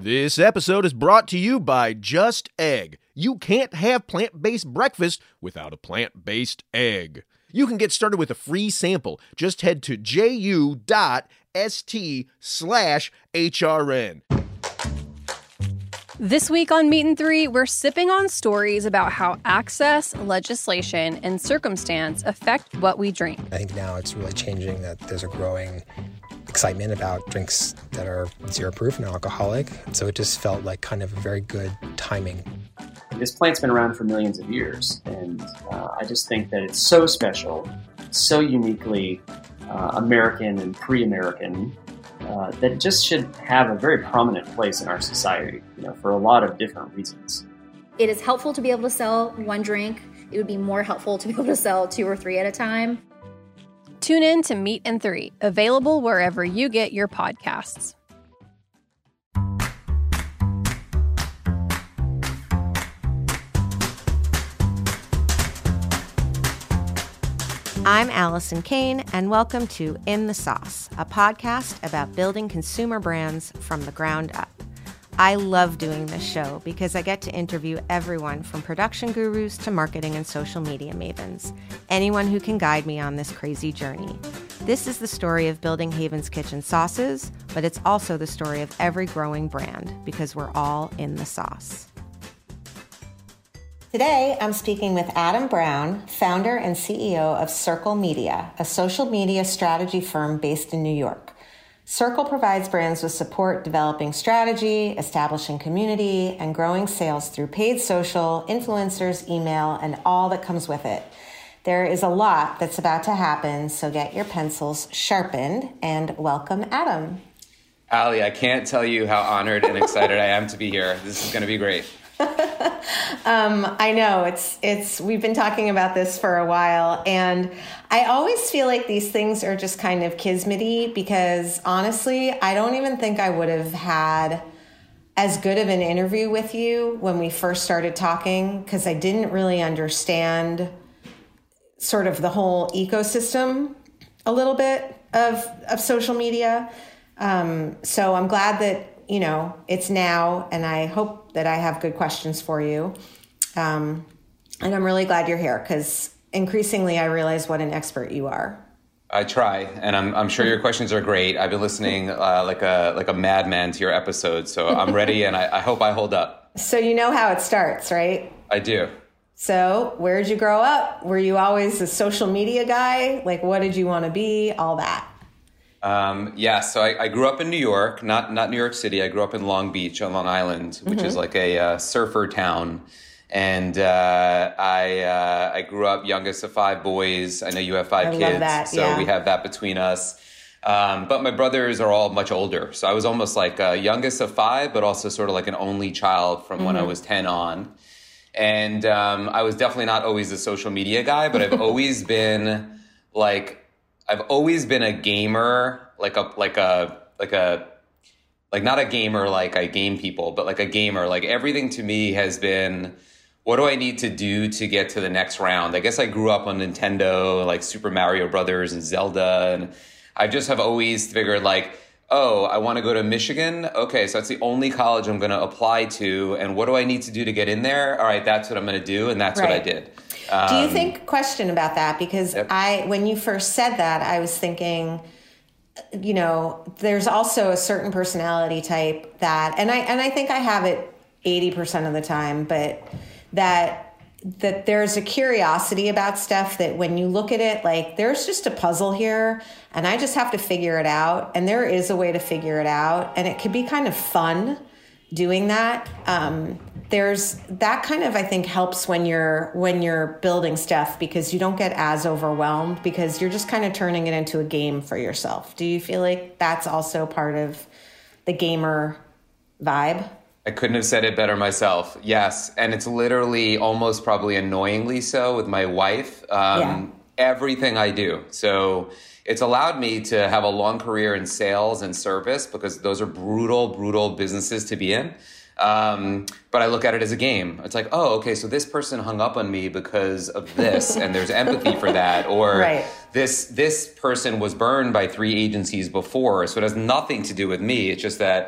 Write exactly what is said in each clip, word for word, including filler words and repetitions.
This episode is brought to you by Just Egg. You can't have plant-based breakfast without a plant-based egg. You can get started with a free sample. Just head to ju.st slash HRN. This week on Meat and Three, we're sipping on stories about how access, legislation, and circumstance affect what we drink. I think now it's really changing that there's a growing excitement about drinks that are zero proof and alcoholic. So it just felt like kind of a very good timing. This plant's been around for millions of years, and uh, I just think that it's so special, so uniquely uh, American and pre-American, uh, that it just should have a very prominent place in our society, you know, for a lot of different reasons. It is helpful to be able to sell one drink. It would be more helpful to be able to sell two or three at a time. Tune in to Meat and Three, available wherever you get your podcasts. I'm Allison Kane, and welcome to In the Sauce, a podcast about building consumer brands from the ground up. I love doing this show because I get to interview everyone from production gurus to marketing and social media mavens, anyone who can guide me on this crazy journey. This is the story of building Haven's Kitchen sauces, but it's also the story of every growing brand because we're all in the sauce. Today, I'm speaking with Adam Brown, founder and C E O of Circle Media, a social media strategy firm based in New York. Circle provides brands with support developing strategy, establishing community, and growing sales through paid social, influencers, email, and all that comes with it. There is a lot that's about to happen, so get your pencils sharpened and welcome Adam. Allie, I can't tell you how honored and excited I am to be here. This is going to be great. um, I know it's, it's, we've been talking about this for a while, and I always feel like these things are just kind of kismety because honestly, I don't even think I would have had as good of an interview with you when we first started talking because I didn't really understand sort of the whole ecosystem a little bit of, of social media. Um, so I'm glad that, you know, it's now, and I hope that I have good questions for you. Um, and I'm really glad you're here because increasingly I realize what an expert you are. I try, and I'm I'm sure your questions are great. I've been listening uh, like a like a madman to your episodes, so I'm ready, and I, I hope I hold up. So you know how it starts, right? I do. So where did you grow up? Were you always a social media guy? Like, what did you want to be? All that. Um, yeah, so I, I grew up in New York, not not New York City. I grew up in Long Beach on Long Island, which mm-hmm. is like a uh, surfer town. And uh, I uh, I grew up youngest of five boys. I know you have five I kids, love that. so Yeah. we have that between us. Um, but my brothers are all much older, so I was almost like a youngest of five, but also sort of like an only child from mm-hmm. when I was ten on. And um, I was definitely not always a social media guy, but I've always been like. I've always been a gamer, like a like a like a like not a gamer like I game people, but like a gamer. Like everything to me has been, what do I need to do to get to the next round? I guess I grew up on Nintendo, like Super Mario Brothers and Zelda, and I just have always figured like, oh, I want to go to Michigan. Okay, so that's the only college I'm going to apply to, and what do I need to do to get in there? All right, that's what I'm going to do, and that's right. what I did. Um, do you think, question about that, because yep. I, when you first said that, I was thinking, you know, there's also a certain personality type that, and I, and I think I have it eighty percent of the time, but that, that there's a curiosity about stuff that when you look at it, like there's just a puzzle here and I just have to figure it out. And there is a way to figure it out. And it could be kind of fun doing that. Um, there's that kind of, I think, helps when you're when you're building stuff because you don't get as overwhelmed because you're just kind of turning it into a game for yourself. Do you feel like that's also part of the gamer vibe? I couldn't have said it better myself. Yes. And it's literally almost probably annoyingly so with my wife. Um, yeah. Everything I do. So it's allowed me to have a long career in sales and service because those are brutal, brutal businesses to be in. Um, but I look at it as a game. It's like, oh, okay, so this person hung up on me because of this, and there's empathy for that. Or right. this this person was burned by three agencies before, so it has nothing to do with me. It's just that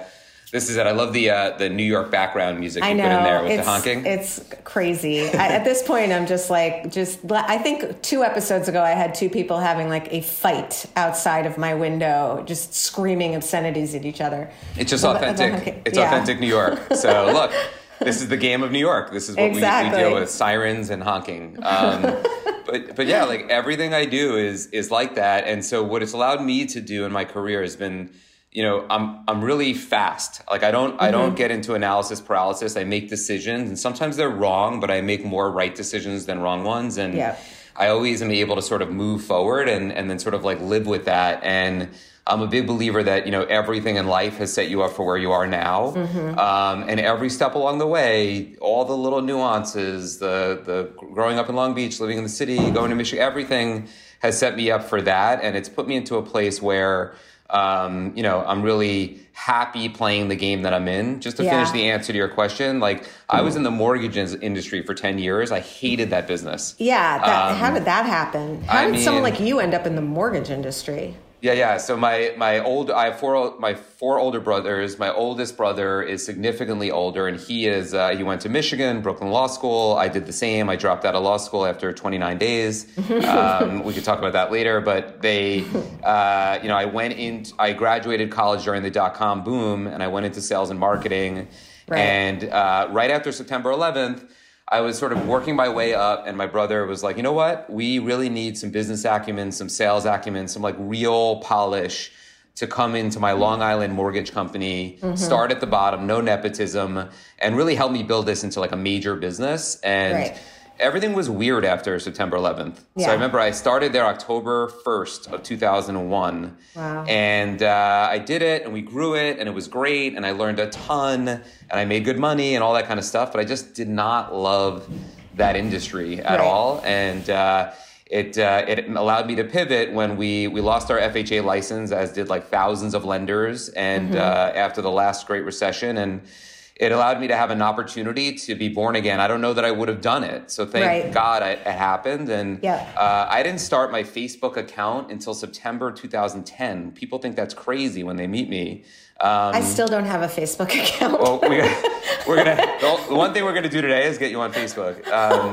This is it. I love the uh, the New York background music you I know, put in there with it's, the honking. It's crazy. I, at this point, I'm just like, just, I think two episodes ago, I had two people having like a fight outside of my window, just screaming obscenities at each other. It's just The- authentic. the- it's yeah. authentic New York. So look, this is the game of New York. This is what Exactly. we, we deal with, sirens and honking. Um, but but yeah, like everything I do is is like that. And so what it's allowed me to do in my career has been, you know, I'm I'm really fast. Like I don't mm-hmm. I don't get into analysis paralysis. I make decisions, and sometimes they're wrong, but I make more right decisions than wrong ones. And yeah. I always am able to sort of move forward and and then sort of like live with that. And I'm a big believer that, you know, everything in life has set you up for where you are now. Mm-hmm. Um, and every step along the way, all the little nuances, the the growing up in Long Beach, living in the city, going to Michigan, everything has set me up for that. And it's put me into a place where Um, you know, I'm really happy playing the game that I'm in. Just to Yeah. finish the answer to your question, like I was in the mortgage industry for ten years. I hated that business. Yeah. That, Um, how did that happen? How I did someone mean- like you end up in the mortgage industry? Yeah, yeah. So my my old I have four my four older brothers. My oldest brother is significantly older, and he is uh, he went to Michigan, Brooklyn Law School. I did the same. I dropped out of law school after twenty-nine days. Um, we could talk about that later. But they, uh, you know, I went in. I graduated college during the dot com boom, and I went into sales and marketing. Right. And uh, right after September eleventh. I was sort of working my way up, and my brother was like, you know what? We really need some business acumen, some sales acumen, some like real polish to come into my Long Island mortgage company, mm-hmm. start at the bottom, no nepotism, and really help me build this into like a major business. And Right. everything was weird after September eleventh. Yeah. So I remember I started there October first of two thousand one. Wow. And uh, I did it, and we grew it, and it was great, and I learned a ton, and I made good money and all that kind of stuff, but I just did not love that industry at Right. all. And uh, it uh, it allowed me to pivot when we, we lost our F H A license, as did like thousands of lenders, and Mm-hmm. uh, after the last Great Recession, and it allowed me to have an opportunity to be born again. I don't know that I would have done it. So thank Right. God it, it happened. And Yeah. uh, I didn't start my Facebook account until September two thousand ten. People think that's crazy when they meet me. Um, I still don't have a Facebook account. well, we, we're gonna. The one thing we're gonna do today is get you on Facebook. Um,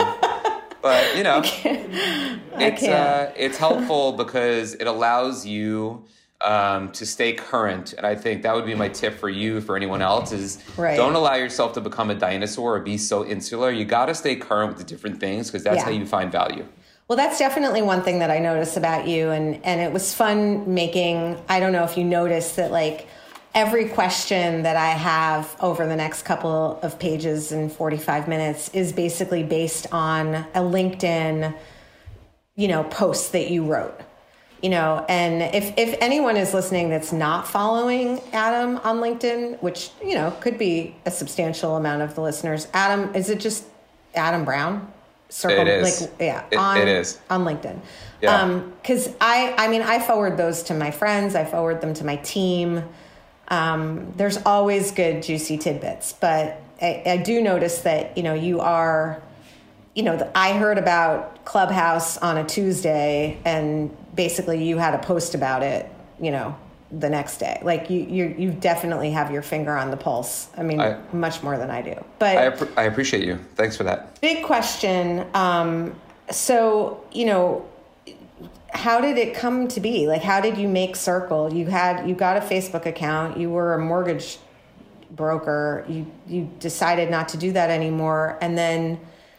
but you know, it's uh, it's helpful because it allows you um, to stay current. And I think that would be my tip for you, for anyone else, is Right. don't allow yourself to become a dinosaur or be so insular. You got to stay current with the different things, because that's Yeah. how you find value. Well, that's definitely one thing that I noticed about you. And, and it was fun making, I don't know if you noticed that, like, every question that I have over the next couple of pages in forty-five minutes is basically based on a LinkedIn, you know, post that you wrote. You know, and if, if anyone is listening that's not following Adam on LinkedIn, which, you know, could be a substantial amount of the listeners, Adam, is it just Adam Brown? Circle, It is. Like, yeah, It- on, it is. on LinkedIn. Yeah. Um, cause I, I mean, I forward those to my friends. I forward them to my team. Um, there's always good, juicy tidbits, but I, I do notice that, you know, you are, you know, the, I heard about Clubhouse on a Tuesday, and basically you had a post about it, you know, the next day. Like you, you, you definitely have your finger on the pulse. I mean, I- much more than I do. But I, app- I appreciate you. Thanks for that. big question. Um, so, you know, how did it come to be? Like, how did you make Circle? You had, you got a Facebook account. You were a mortgage broker. You, you decided not to do that anymore. And then,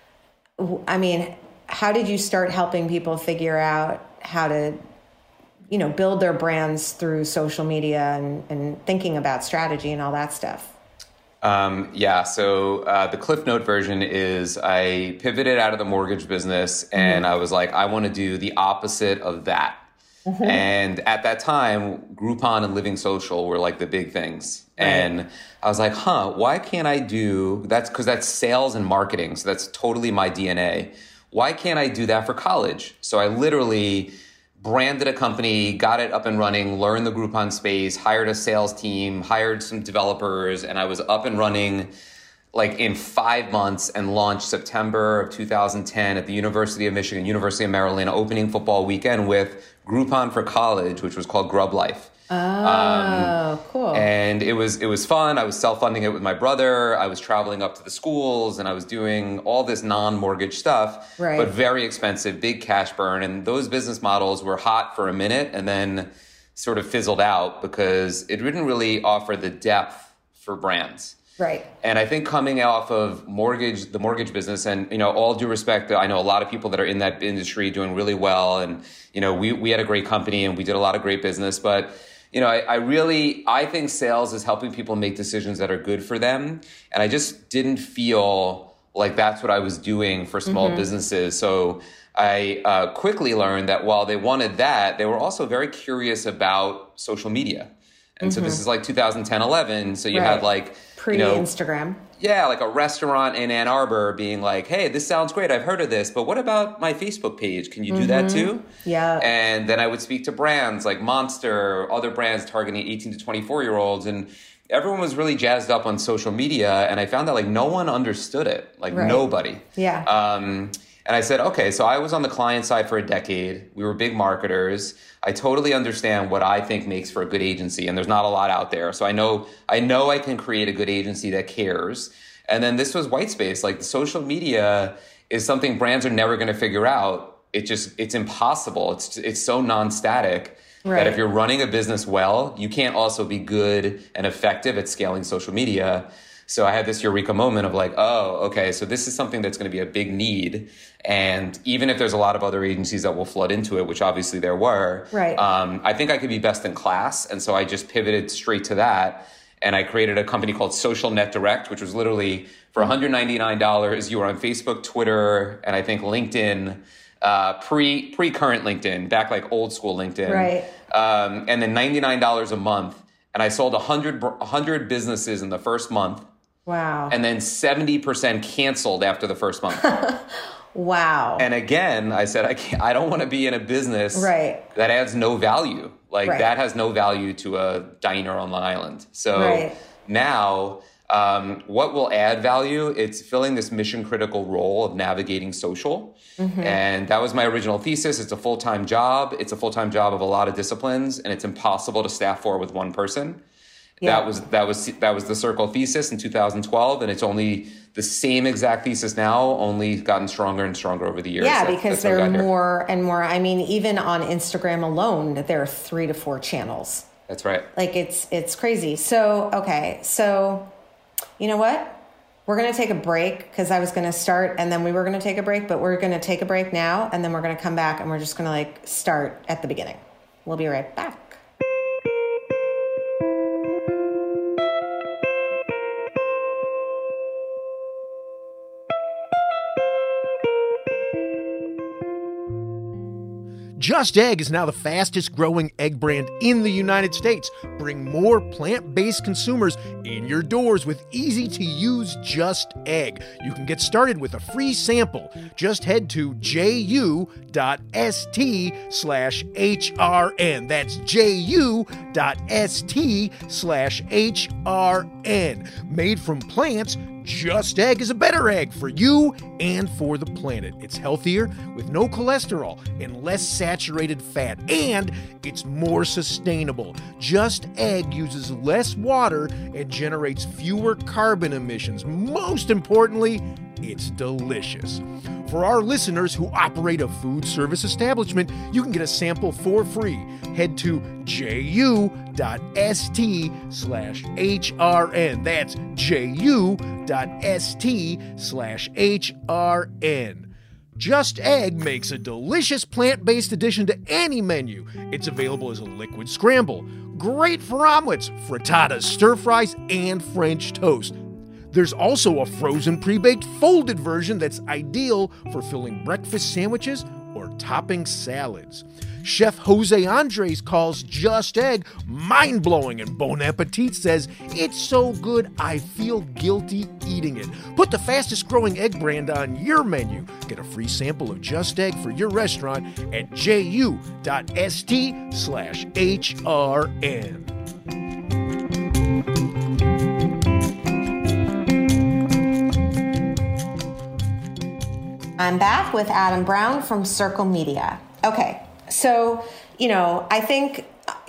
I mean, how did you start helping people figure out how to, you know, build their brands through social media and, and thinking about strategy and all that stuff? Um, yeah, so uh, the Cliff Note version is I pivoted out of the mortgage business, and mm-hmm. I was like, I want to do the opposite of that. Mm-hmm. And at that time, Groupon and Living Social were like the big things. Right. And I was like, huh, why can't I do, that's because that's sales and marketing. So that's totally my D N A. Why can't I do that for college? So I literally branded a company, got it up and running, learned the Groupon space, hired a sales team, hired some developers, and I was up and running like in five months and launched September of two thousand ten at the University of Michigan, University of Maryland, opening football weekend with Groupon for college, which was called Grub Life. Oh, um, cool. And it was it was fun. I was self-funding it with my brother. I was traveling up to the schools, and I was doing all this non-mortgage stuff, right. but very expensive, big cash burn. And those business models were hot for a minute and then sort of fizzled out because it didn't really offer the depth for brands. Right. And I think coming off of mortgage, the mortgage business, and, you know, all due respect, I know a lot of people that are in that industry doing really well. And, you know, we, we had a great company and we did a lot of great business. But, you know, I, I really, I think sales is helping people make decisions that are good for them. And I just didn't feel like that's what I was doing for small mm-hmm. businesses. So I uh, quickly learned that while they wanted that, they were also very curious about social media. And mm-hmm. so this is like two thousand ten, eleven. So you right. had like, pre-Instagram. You know, yeah, like a restaurant in Ann Arbor being like, hey, this sounds great. I've heard of this, but what about my Facebook page? Can you do mm-hmm. that too? Yeah. And then I would speak to brands like Monster, other brands targeting eighteen to twenty-four year olds. And everyone was really jazzed up on social media. And I found that like no one understood it, like right. nobody. Yeah. Um, and I said, okay, so I was on the client side for a decade. We were big marketers. I totally understand what I think makes for a good agency, and there's not a lot out there. So I know I know I can create a good agency that cares. And then this was white space. Like, the social media is something brands are never going to figure out. It just it's impossible. It's it's so non-static right. that if you're running a business well, you can't also be good and effective at scaling social media. So I had this eureka moment of like, oh, okay, so this is something that's going to be a big need. And even if there's a lot of other agencies that will flood into it, which obviously there were, right. um, I think I could be best in class. And so I just pivoted straight to that. And I created a company called Social Net Direct, which was literally for one hundred ninety-nine dollars. You were on Facebook, Twitter, and I think LinkedIn, uh, pre, pre-current LinkedIn, back like old school LinkedIn. Right. Um, and then ninety-nine dollars a month. And I sold one hundred, one hundred businesses in the first month. Wow. And then seventy percent canceled after the first month. Wow. And again, I said, I can't, I don't want to be in a business right. that adds no value. Like right. that has no value to a diner on Long Island. So right. now um, what will add value? It's filling this mission critical role of navigating social. Mm-hmm. And that was my original thesis. It's a full-time job. It's a full-time job of a lot of disciplines, and it's impossible to staff for with one person. Yeah. That was that was that was the Circle thesis in two thousand twelve, and it's only the same exact thesis now, only gotten stronger and stronger over the years. Yeah, that, because there are more and more. I mean, even on Instagram alone, there are three to four channels. That's right. Like it's it's crazy. So okay, so you know what? We're going to take a break because I was going to start and then we were going to take a break, but we're going to take a break now and then we're going to come back and we're just going to like start at the beginning. We'll be right back. Just Egg is now the fastest growing egg brand in the United States. Bring more plant-based consumers in your doors with easy-to-use Just Egg. You can get started with a free sample. Just head to ju.st slash HRN. That's ju.st slash HRN. Made from plants, Just Egg is a better egg for you and for the planet. It's healthier with no cholesterol and less saturated fat, and it's more sustainable. Just Egg uses less water and generates fewer carbon emissions. Most importantly, it's delicious. For our listeners who operate a food service establishment, you can get a sample for free. Head to ju.st slash HRN. That's ju.st slash HRN. Just Egg makes a delicious plant-based addition to any menu. It's available as a liquid scramble. Great for omelets, frittatas, stir-fries, and French toast. There's also a frozen pre-baked folded version that's ideal for filling breakfast sandwiches or topping salads. Chef Jose Andres calls Just Egg mind-blowing, and Bon Appetit says, it's so good I feel guilty eating it. Put the fastest growing egg brand on your menu. Get a free sample of Just Egg for your restaurant at ju.st slash HRN. I'm back with Adam Brown from Circle Media. Okay, so, you know, I think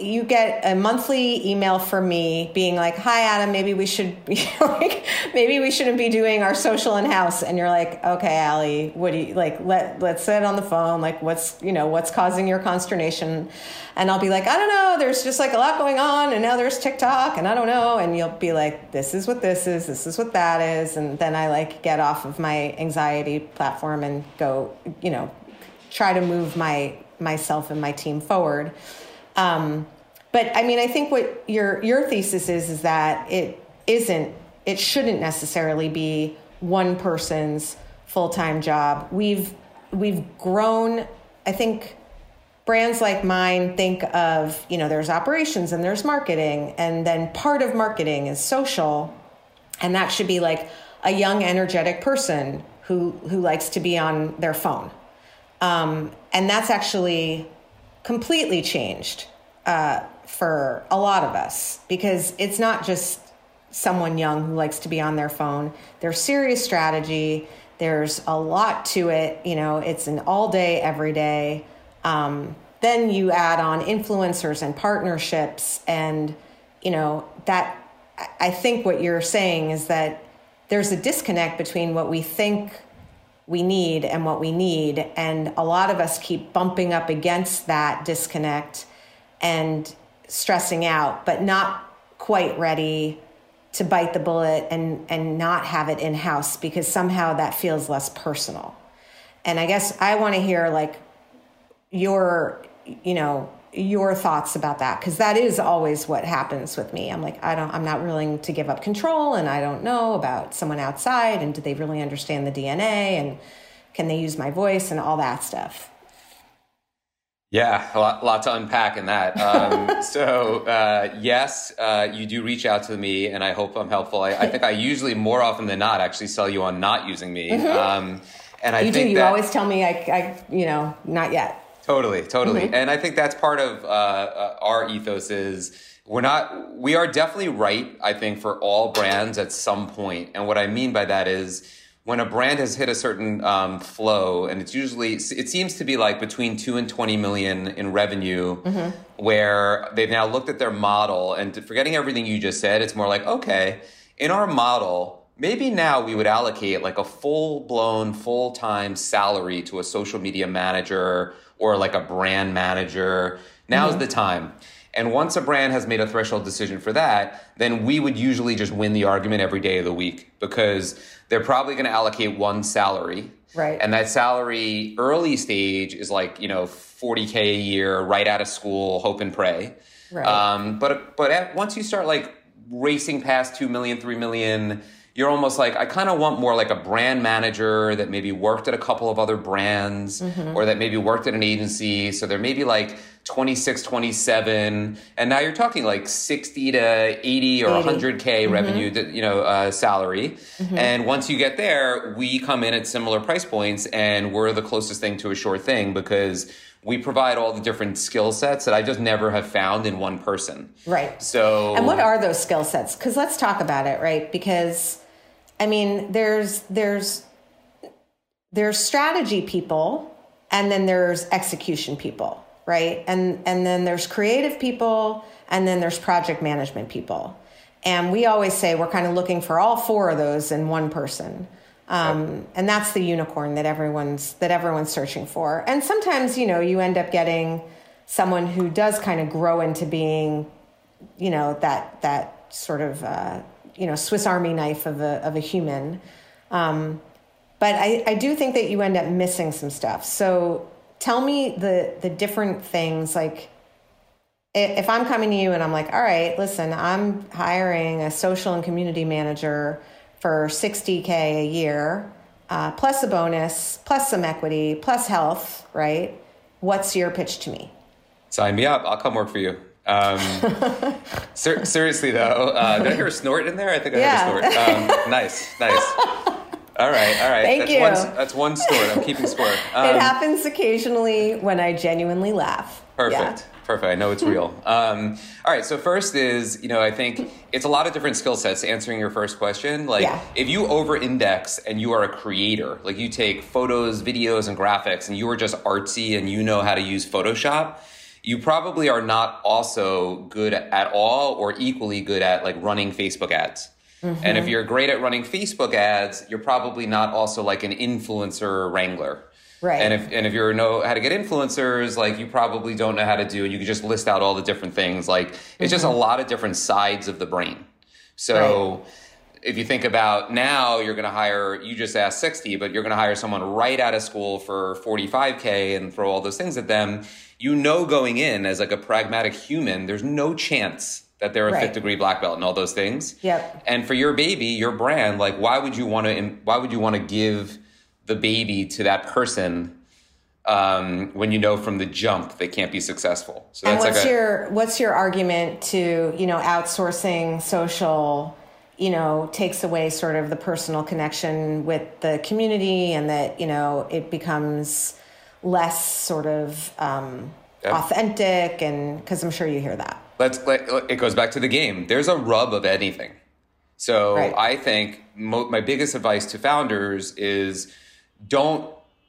you get a monthly email from me being like, "Hi, Adam, maybe we should be like, maybe we shouldn't be doing our social in-house." And you're like, "Okay, Allie, what do you like? Let let's sit on the phone. Like, what's you know what's causing your consternation?" And I'll be like, "I don't know. There's just like a lot going on, and now there's TikTok, and I don't know." And you'll be like, "This is what this is. This is what that is." And then I like get off of my anxiety platform and go, you know, try to move my myself and my team forward. Um, but I mean, I think what your your thesis is is that it isn't, it shouldn't necessarily be one person's full-time job. We've we've grown. I think brands like mine think of, you know, there's operations and there's marketing, and then part of marketing is social, and that should be like a young, energetic person who who likes to be on their phone, um, and that's actually completely changed uh, for a lot of us, because it's not just someone young who likes to be on their phone. There's serious strategy. There's a lot to it. You know, it's an all day, every day. Um, then you add on influencers and partnerships. And, you know, that I think what you're saying is that there's a disconnect between what we think we need and what we need. And a lot of us keep bumping up against that disconnect and stressing out, but not quite ready to bite the bullet and, and not have it in-house, because somehow that feels less personal. And I guess I want to hear like your, you know, your thoughts about that, because that is always what happens with me. I'm like, I don't, I'm not willing to give up control, and I don't know about someone outside, and do they really understand the D N A, and can they use my voice and all that stuff? Yeah, a lot, lot to unpack in that. Um, so uh, yes, uh, you do reach out to me, and I hope I'm helpful. I, I think I usually, more often than not, actually sell you on not using me. Mm-hmm. Um, and I you think do. You that, always tell me, I, I, you know, not yet. Totally, totally. Mm-hmm. And I think that's part of uh, uh, our ethos is we're not, we are definitely right, I think, for all brands at some point. And what I mean by that is when a brand has hit a certain um, flow, and it's usually, it seems to be like between two and twenty million in revenue, mm-hmm. where they've now looked at their model, and forgetting everything you just said, it's more like, okay, in our model, maybe now we would allocate like a full-blown, full-time salary to a social media manager or like a brand manager. Now's mm-hmm. the time. And once a brand has made a threshold decision for that, then we would usually just win the argument every day of the week, because they're probably going to allocate one salary. Right. And that salary early stage is like, you know, forty K a year, right out of school, hope and pray. Right. Um, but but at, once you start like racing past two million, three million, you're almost like, I kind of want more like a brand manager that maybe worked at a couple of other brands, mm-hmm. or that maybe worked at an agency. So they're maybe like twenty-six, twenty-seven. And now you're talking like sixty to eighty or one hundred K mm-hmm. revenue, you know, uh, salary. Mm-hmm. And once you get there, we come in at similar price points, and we're the closest thing to a sure thing, because we provide all the different skill sets that I just never have found in one person. Right. So, and what are those skill sets? Because let's talk about it, right? Because I mean, there's there's there's strategy people, and then there's execution people, right? And and then there's creative people, and then there's project management people. And we always say we're kind of looking for all four of those in one person. Um, yep. And that's the unicorn that everyone's that everyone's searching for. And sometimes, you know, you end up getting someone who does kind of grow into being, you know, that that sort of uh, you know, Swiss Army knife of a of a human. Um, but I, I do think that you end up missing some stuff. So tell me the the different things. Like, if I'm coming to you and I'm like, all right, listen, I'm hiring a social and community manager for sixty K a year, uh, plus a bonus, plus some equity, plus health, right? What's your pitch to me? Sign me up. I'll come work for you. Um, ser- seriously though, uh, did I hear a snort in there? I think I yeah. heard a snort. Um, nice, nice. All right, all right. Thank that's you. One, that's one snort. I'm keeping score. Um, it happens occasionally when I genuinely laugh. Perfect. Yeah. Perfect. I know it's real. Um, all right. So first is, you know, I think it's a lot of different skill sets. Answering your first question, like yeah. if you over-index and you are a creator, like you take photos, videos, and graphics, and you are just artsy and you know how to use Photoshop, you probably are not also good at all or equally good at like running Facebook ads. Mm-hmm. And if you're great at running Facebook ads, you're probably not also like an influencer wrangler. Right. And if and if you know how to get influencers, like you probably don't know how to do, and you can just list out all the different things. Like it's mm-hmm. just a lot of different sides of the brain. So right. if you think about now, you're going to hire, you just asked sixty, but you're going to hire someone right out of school for forty-five K and throw all those things at them. You know, going in as like a pragmatic human, there's no chance that they're a right. fifth degree black belt and all those things. Yep. And for your baby, your brand, like why would you want to, why would you want to give the baby to that person um, when you know from the jump they can't be successful? So that's and what's like a, your what's your argument to, you know, outsourcing social, you know, takes away sort of the personal connection with the community, and that, you know, it becomes less sort of um, yeah. authentic, and because I'm sure you hear that. Let's let, it goes back to the game. There's a rub of anything. So right. I think mo- my biggest advice to founders is don't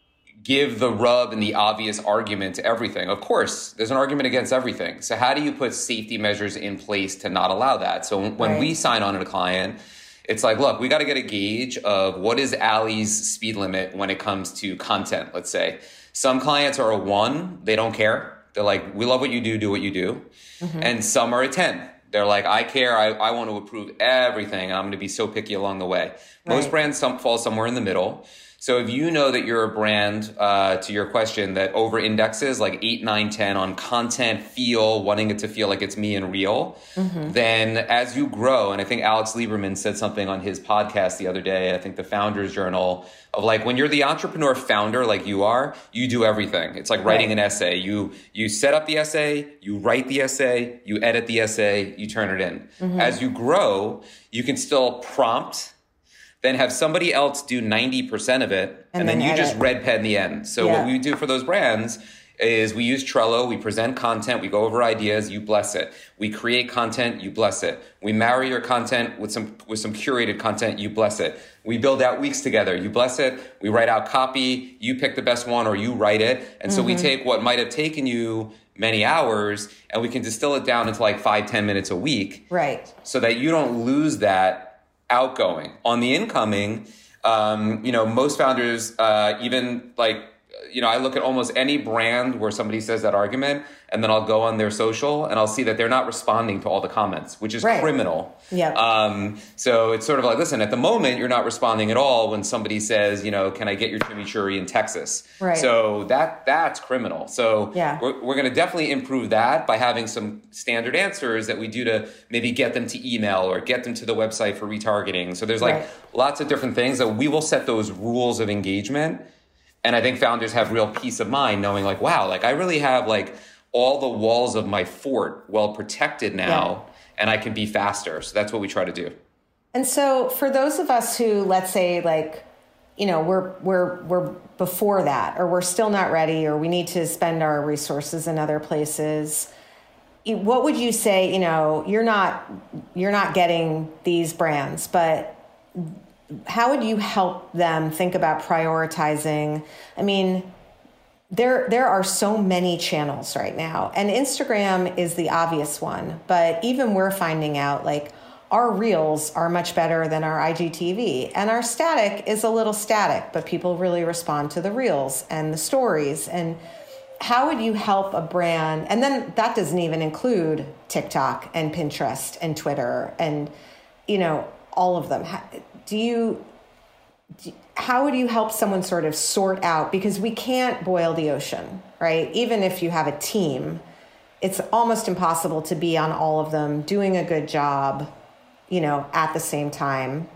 give the rub and the obvious argument to everything. Of course, there's an argument against everything. So how do you put safety measures in place to not allow that? So when right. we sign on to a client, it's like, look, we got to get a gauge of what is Allie's speed limit when it comes to content, let's say. Some clients are a one, they don't care. They're like, we love what you do, do what you do. Mm-hmm. And some are a ten. They're like, I care, I, I want to approve everything, and I'm going to be so picky along the way. Right. Most brands some, fall somewhere in the middle. So if you know that you're a brand, uh, to your question, that over indexes like eight, nine, ten on content, feel, wanting it to feel like it's me and real, mm-hmm. then as you grow, and I think Alex Lieberman said something on his podcast the other day, I think the Founders Journal, of like when you're the entrepreneur founder like you are, you do everything. It's like writing right. an essay. You you set up the essay, you write the essay, you edit the essay, you turn it in. Mm-hmm. As you grow, you can still prompt, then have somebody else do ninety percent of it, and, and then, then you just red pen the end. So yeah. what we do for those brands is we use Trello, we present content, we go over ideas, you bless it. We create content, you bless it. We marry your content with some with some curated content, you bless it. We build out weeks together, you bless it. We write out copy, you pick the best one or you write it. And mm-hmm. so we take what might have taken you many hours and we can distill it down into like five, ten minutes a week. Right. So that you don't lose that outgoing. On the incoming, um, you know, most founders, uh, even like, you know, I look at almost any brand where somebody says that argument, and then I'll go on their social and I'll see that they're not responding to all the comments, which is right. criminal. Yeah. Um, so it's sort of like, listen, at the moment, you're not responding at all when somebody says, you know, can I get your chimichurri in Texas? Right. So that that's criminal. So yeah. we're, we're going to definitely improve that by having some standard answers that we do to maybe get them to email or get them to the website for retargeting. So there's like right. lots of different things that we will set those rules of engagement. And I think founders have real peace of mind knowing like, wow, like I really have like all the walls of my fort well protected now, yeah. and I can be faster. So that's what we try to do. And so for those of us who, let's say like, you know, we're, we're, we're before that, or we're still not ready, or we need to spend our resources in other places, what would you say, you know, you're not, you're not getting these brands, but how would you help them think about prioritizing? I mean, there there are so many channels right now, and Instagram is the obvious one, but even we're finding out like our reels are much better than our I G T V, and our static is a little static, but people really respond to the reels and the stories. And how would you help a brand? And then that doesn't even include TikTok and Pinterest and Twitter and, you know, all of them. Do you, do, how would you help someone sort of sort out, because we can't boil the ocean, right? Even if you have a team, it's almost impossible to be on all of them doing a good job, you know, at the same time.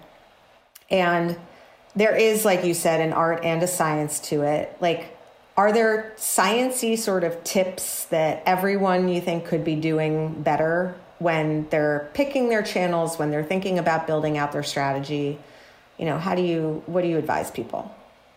And there is, like you said, an art and a science to it. Like, are there science-y sort of tips that everyone you think could be doing better when they're picking their channels, when they're thinking about building out their strategy? You know, how do you, what do you advise people?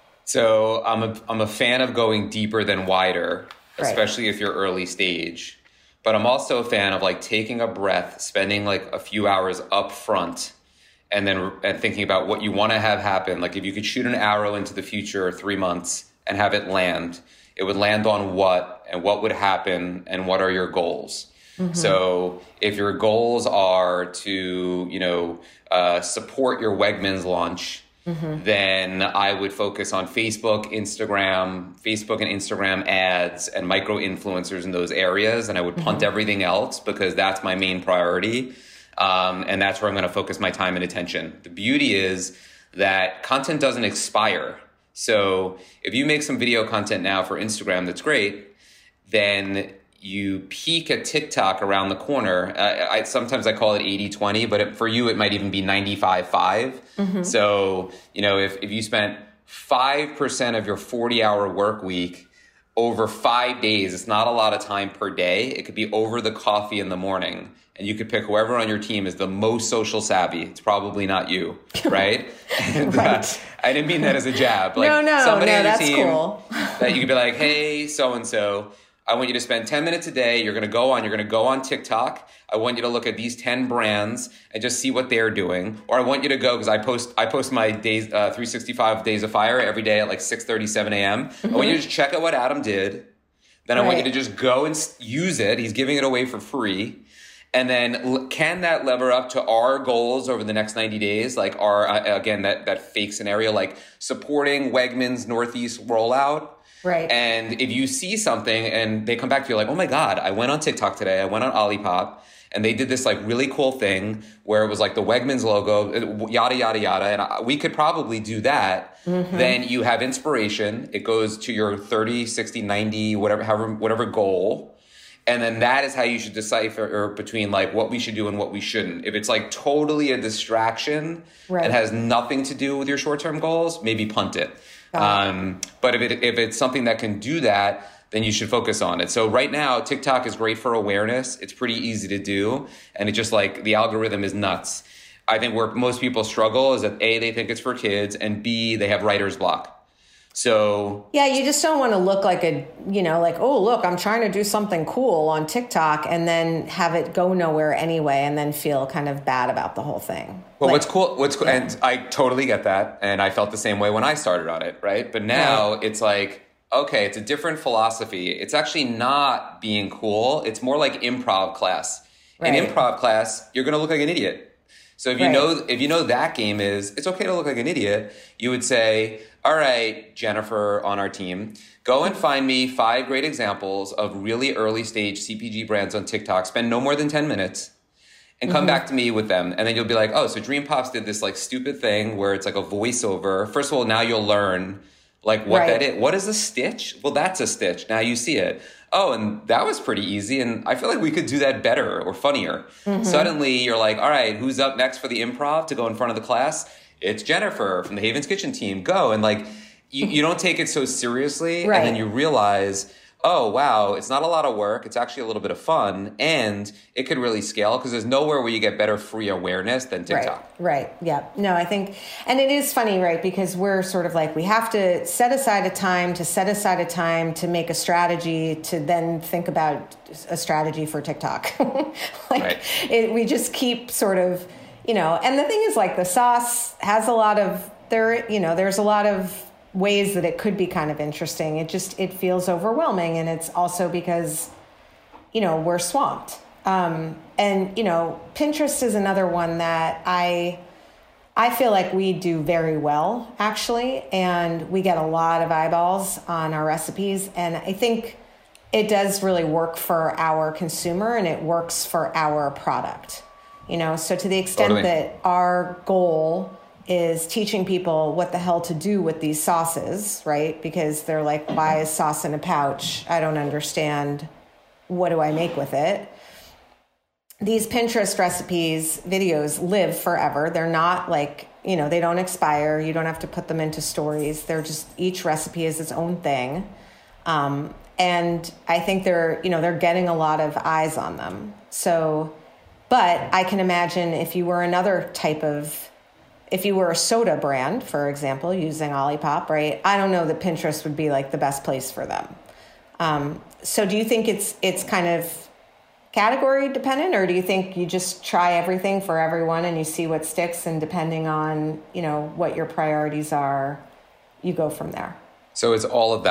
So I'm a, I'm a fan of going deeper than wider, especially right. if you're early stage. But I'm also a fan of like taking a breath, spending like a few hours up front, and then and thinking about what you want to have happen. Like if you could shoot an arrow into the future three months and have it land, it would land on what, and what would happen and what are your goals. Mm-hmm. So if your goals are to, you know, uh, support your Wegmans launch, mm-hmm. then I would focus on Facebook, Instagram, Facebook and Instagram ads and micro influencers in those areas. And I would punt mm-hmm. everything else because that's my main priority. Um, and that's where I'm going to focus my time and attention. The beauty is that content doesn't expire. So if you make some video content now for Instagram, that's great. Then you peak at TikTok around the corner. Uh, I, sometimes I call it eighty twenty, but it, for you, it might even be ninety-five five. Mm-hmm. So, you know, if, if you spent five percent of your forty hour work week over five days, it's not a lot of time per day. It could be over the coffee in the morning. And you could pick whoever on your team is the most social savvy. It's probably not you, right? And, right. Uh, I didn't mean that as a jab. Like no, no, somebody no, on your that's team cool. that you could be like, hey, so-and-so, I want you to spend ten minutes a day. You're going to go on, you're going to go on TikTok. I want you to look at these ten brands and just see what they're doing. Or I want you to go, because I post I post my days uh, three sixty-five Days of Fire every day at like six thirty, seven a.m. Mm-hmm. I want you to just check out what Adam did. Then I right. want you to just go and use it. He's giving it away for free. And then can that lever up to our goals over the next ninety days? Like our, uh, again, that, that fake scenario, like supporting Wegmans Northeast rollout. Right. And if you see something and they come back to you like, oh my God, I went on TikTok today, I went on Olipop, and they did this like really cool thing where it was like the Wegmans logo, yada, yada, yada. And we could probably do that. Mm-hmm. Then you have inspiration. It goes to your thirty, sixty, ninety, whatever, however, whatever goal. And then that is how you should decipher between like what we should do and what we shouldn't. If it's like totally a distraction right. and has nothing to do with your short-term goals, maybe punt it. Um, but if it if it's something that can do that, then you should focus on it. So right now, TikTok is great for awareness. It's pretty easy to do. And it just like the algorithm is nuts. I think where most people struggle is that A, they think it's for kids, and B, they have writer's block. So yeah, you just don't want to look like a, you know, like, oh, look, I'm trying to do something cool on TikTok and then have it go nowhere anyway and then feel kind of bad about the whole thing. Well, like, what's cool, what's cool, yeah. and I totally get that. And I felt the same way when I started on it, right? But now right. it's like, okay, it's a different philosophy. It's actually not being cool. It's more like improv class. Right. In improv class, you're going to look like an idiot. So if you right. know, if you know that game is, it's okay to look like an idiot, you would say, all right, Jennifer on our team, go and find me five great examples of really early stage C P G brands on TikTok. Spend no more than ten minutes and come mm-hmm. back to me with them. And then you'll be like, oh, so Dream Pops did this like stupid thing where it's like a voiceover. First of all, now you'll learn like what right. that is. What is a stitch? Well, that's a stitch. Now you see it. Oh, and that was pretty easy. And I feel like we could do that better or funnier. Mm-hmm. Suddenly you're like, all right, who's up next for the improv to go in front of the class? It's Jennifer from the Haven's Kitchen team. Go. And like, you, you don't take it so seriously. Right. And then you realize, oh, wow, it's not a lot of work. It's actually a little bit of fun. And it could really scale because there's nowhere where you get better free awareness than TikTok. Right. Right. Yeah. No, I think, and it is funny, right? Because we're sort of like, we have to set aside a time to set aside a time to make a strategy to then think about a strategy for TikTok. like right. it, we just keep sort of, you know, and the thing is like the sauce has a lot of, there, you know, there's a lot of ways that it could be kind of interesting. It just, it feels overwhelming. And it's also because, you know, we're swamped. Um, and, you know, Pinterest is another one that I, I feel like we do very well, actually. And we get a lot of eyeballs on our recipes. And I think it does really work for our consumer and it works for our product. You know, so to the extent totally. that our goal is teaching people what the hell to do with these sauces, right? Because they're like, why is sauce in a pouch? I don't understand. What do I make with it? These Pinterest recipes, videos live forever. They're not like, you know, they don't expire. You don't have to put them into stories. They're just, each recipe is its own thing. Um, and I think they're, you know, they're getting a lot of eyes on them. So, but I can imagine if you were another type of, if you were a soda brand, for example, using Olipop, right? I don't know that Pinterest would be like the best place for them. Um, so do you think it's it's kind of category dependent, or do you think you just try everything for everyone and you see what sticks, and depending on, you know, what your priorities are, you go from there? So it's all of that.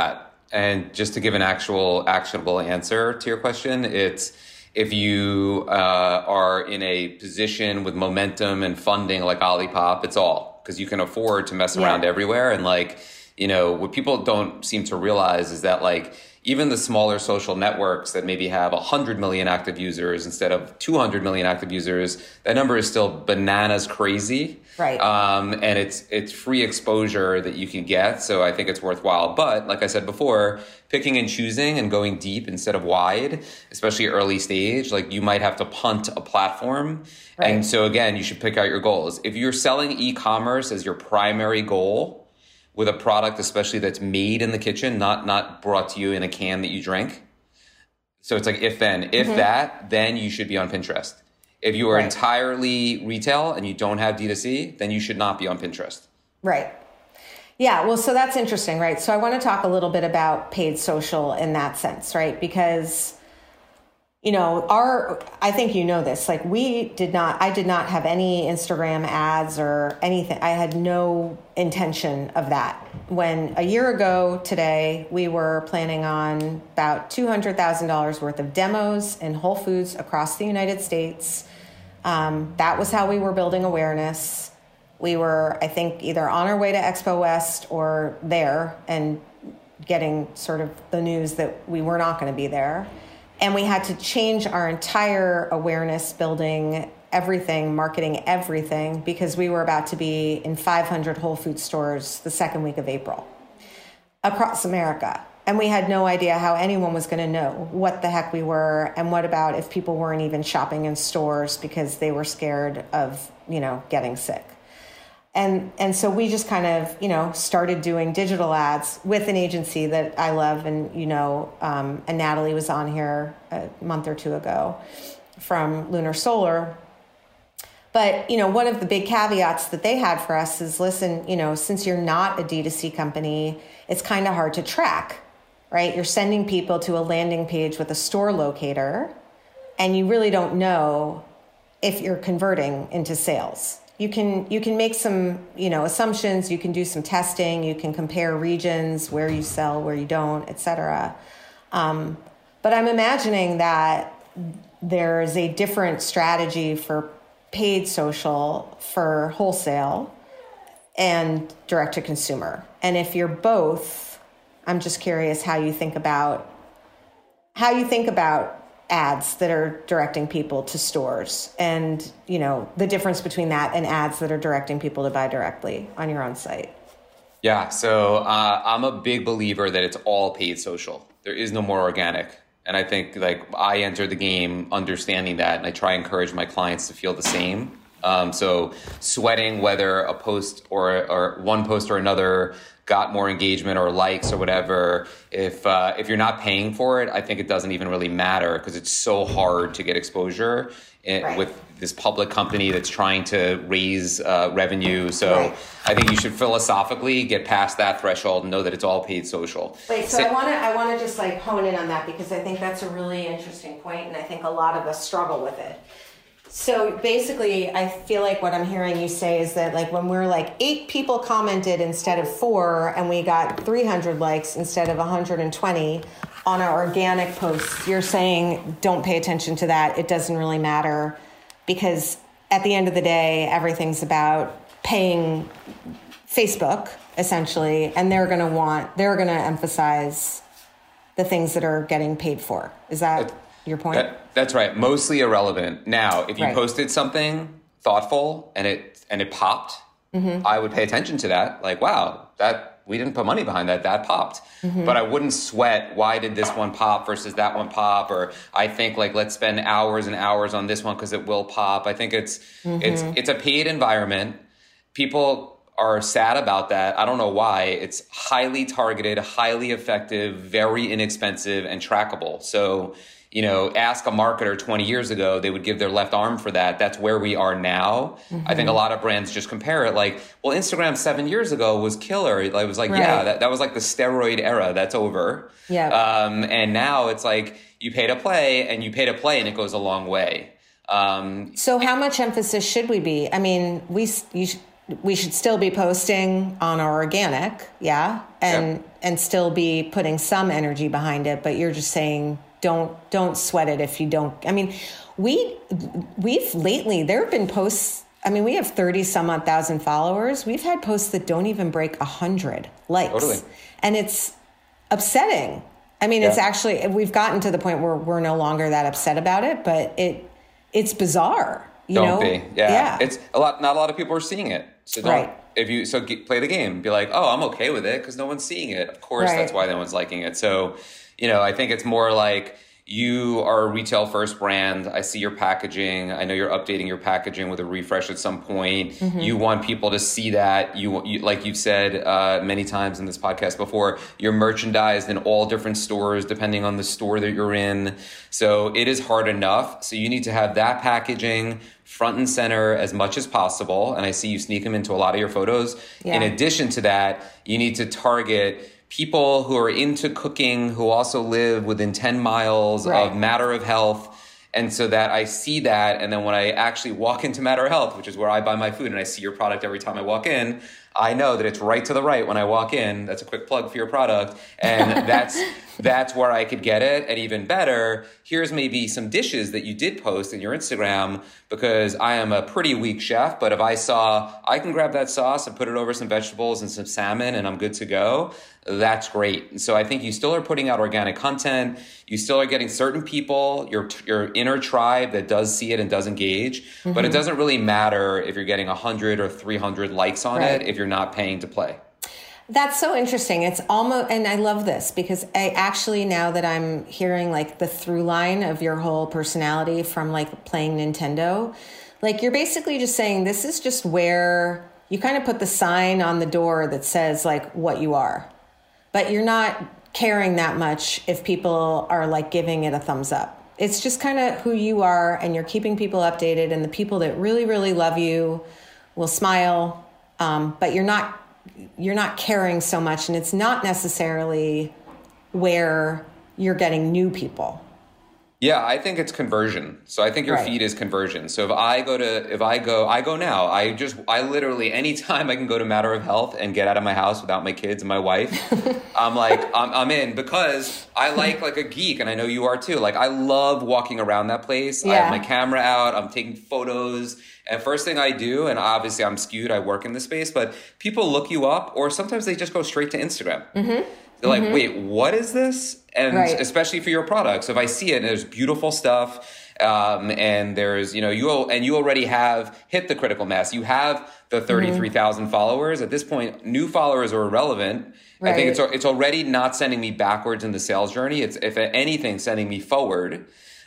And just to give an actual actionable answer to your question, it's if you uh, are in a position with momentum and funding like Olipop, it's all because you can afford to mess around yeah. everywhere. And like, you know, what people don't seem to realize is that like even the smaller social networks that maybe have one hundred million active users instead of two hundred million active users, that number is still bananas crazy. Right. Um, and it's it's free exposure that you can get. So I think it's worthwhile. But like I said before, picking and choosing and going deep instead of wide, especially early stage, like you might have to punt a platform. Right. And so again, you should pick out your goals. If you're selling e-commerce as your primary goal with a product, especially that's made in the kitchen, not not brought to you in a can that you drink. So it's like if then, if mm-hmm. that, then you should be on Pinterest. If you are right. entirely retail and you don't have D two C, then you should not be on Pinterest. Right. Yeah. Well, so that's interesting, right? So I want to talk a little bit about paid social in that sense, right? Because, you know, our, I think you know this, like we did not, I did not have any Instagram ads or anything. I had no intention of that. When a year ago today, we were planning on about two hundred thousand dollars worth of demos in Whole Foods across the United States. Um, that was how we were building awareness. We were, I think, either on our way to Expo West or there and getting sort of the news that we were not going to be there. And we had to change our entire awareness building, everything, marketing, everything, because we were about to be in five hundred Whole Foods stores the second week of April across America. And we had no idea how anyone was going to know what the heck we were and what about if people weren't even shopping in stores because they were scared of, you know, getting sick. And and so we just kind of, you know, started doing digital ads with an agency that I love. And, you know, um, and Natalie was on here a month or two ago from Lunar Solar. But, you know, one of the big caveats that they had for us is, listen, you know, since you're not a D two C company, it's kind of hard to track, right? You're sending people to a landing page with a store locator, and you really don't know if you're converting into sales. You can you can make some, you know, assumptions, you can do some testing, you can compare regions, where you sell, where you don't, et cetera. Um, but I'm imagining that there's a different strategy for paid social for wholesale and direct to consumer. And if you're both, I'm just curious how you think about how you think about ads that are directing people to stores and, you know, the difference between that and ads that are directing people to buy directly on your own site. Yeah. So uh, I'm a big believer that it's all paid social. There is no more organic. And I think like I entered the game understanding that, and I try and encourage my clients to feel the same. Um, so sweating whether a post or or one post or another got more engagement or likes or whatever, if uh, if you're not paying for it, I think it doesn't even really matter because it's so hard to get exposure in, right. with this public company that's trying to raise uh, revenue. So right. I think you should philosophically get past that threshold and know that it's all paid social. Wait, so, so I want to I want to just like hone in on that because I think that's a really interesting point, and I think a lot of us struggle with it. So basically, I feel like what I'm hearing you say is that like when we're like eight people commented instead of four, and we got three hundred likes instead of one hundred twenty on our organic posts, you're saying don't pay attention to that. It doesn't really matter because at the end of the day, everything's about paying Facebook essentially, and they're going to want they're going to emphasize the things that are getting paid for. Is that it, your point? That, that's right. Mostly irrelevant. Now, if you right. posted something thoughtful and it and it popped, mm-hmm. I would pay attention to that. Like, wow, that we didn't put money behind that. That popped. Mm-hmm. But I wouldn't sweat. Why did this one pop versus that one pop? Or I think like let's spend hours and hours on this one because it will pop. I think it's mm-hmm. it's it's a paid environment. People are sad about that. I don't know why. It's highly targeted, highly effective, very inexpensive, and trackable. So, you know, ask a marketer twenty years ago, they would give their left arm for that. That's where we are now. Mm-hmm. I think a lot of brands just compare it like, well, Instagram seven years ago was killer. It was like, right. yeah, that, that was like the steroid era. That's over. Yeah. Um, and now it's like you pay to play and you pay to play and it goes a long way. Um, so how much emphasis should we be? I mean, we, you, we should still be posting on our organic, yeah, and Yep. and still be putting some energy behind it. But you're just saying don't don't sweat it if you don't. I mean, we we've lately there have been posts. I mean, we have thirty some odd thousand followers. We've had posts that don't even break a hundred likes, Totally. and it's upsetting. I mean, Yeah. it's actually we've gotten to the point where we're no longer that upset about it, but it it's bizarre. You don't know? be. Yeah. yeah. It's a lot. Not a lot of people are seeing it. So don't, Right. if you, so get, play the game, be like, oh, I'm okay with it because no one's seeing it. Of course, Right. that's why no one's liking it. So, you know, I think it's more like you are a retail first brand. I see your packaging. I know you're updating your packaging with a refresh at some point. Mm-hmm. You want people to see that. You, you like you've said uh, many times in this podcast before, you're merchandised in all different stores depending on the store that you're in. So it is hard enough. So you need to have that packaging front and center as much as possible. And I see you sneak them into a lot of your photos. Yeah. In addition to that, you need to target people who are into cooking, who also live within ten miles Right. of Matter of Health. And so that I see that. And then when I actually walk into Matter of Health, which is where I buy my food, and I see your product every time I walk in, I know that it's right to the right when I walk in. That's a quick plug for your product. And that's that's where I could get it. And even better, here's maybe some dishes that you did post in your Instagram, because I am a pretty weak chef. But if I saw, I can grab that sauce and put it over some vegetables and some salmon and I'm good to go, that's great. And so I think you still are putting out organic content. You still are getting certain people, your your inner tribe that does see it and does engage. Mm-hmm. But it doesn't really matter if you're getting one hundred or three hundred likes on Right. it if you're not paying to play. That's so interesting. It's almost, and I love this because I actually, now that I'm hearing like the through line of your whole personality from like playing Nintendo, like you're basically just saying this is just where you kind of put the sign on the door that says like what you are, but you're not caring that much if people are like giving it a thumbs up. It's just kind of who you are, and you're keeping people updated, and the people that really, really love you will smile. Um, but you're not, you're not caring so much, and it's not necessarily where you're getting new people. Yeah, I think it's conversion. So I think your Right. feed is conversion. So if I go to, if I go, I go now, I just, I literally, anytime I can go to Matter of Health and get out of my house without my kids and my wife, I'm like, I'm, I'm in, because I like like a geek, and I know you are too. Like I love walking around that place. I Yeah. have my camera out, I'm taking photos. And first thing I do, and obviously I'm skewed, I work in the space, but people look you up, or sometimes they just go straight to Instagram. Mm-hmm. They're like, mm-hmm. wait, what is this? And Right. especially for your products. So if I see it and there's beautiful stuff, um, and there's, you know, you al- and you already have hit the critical mass. You have the thirty-three thousand mm-hmm. followers. At this point, new followers are irrelevant. Right. I think it's it's already not sending me backwards in the sales journey. It's, if anything, sending me forward.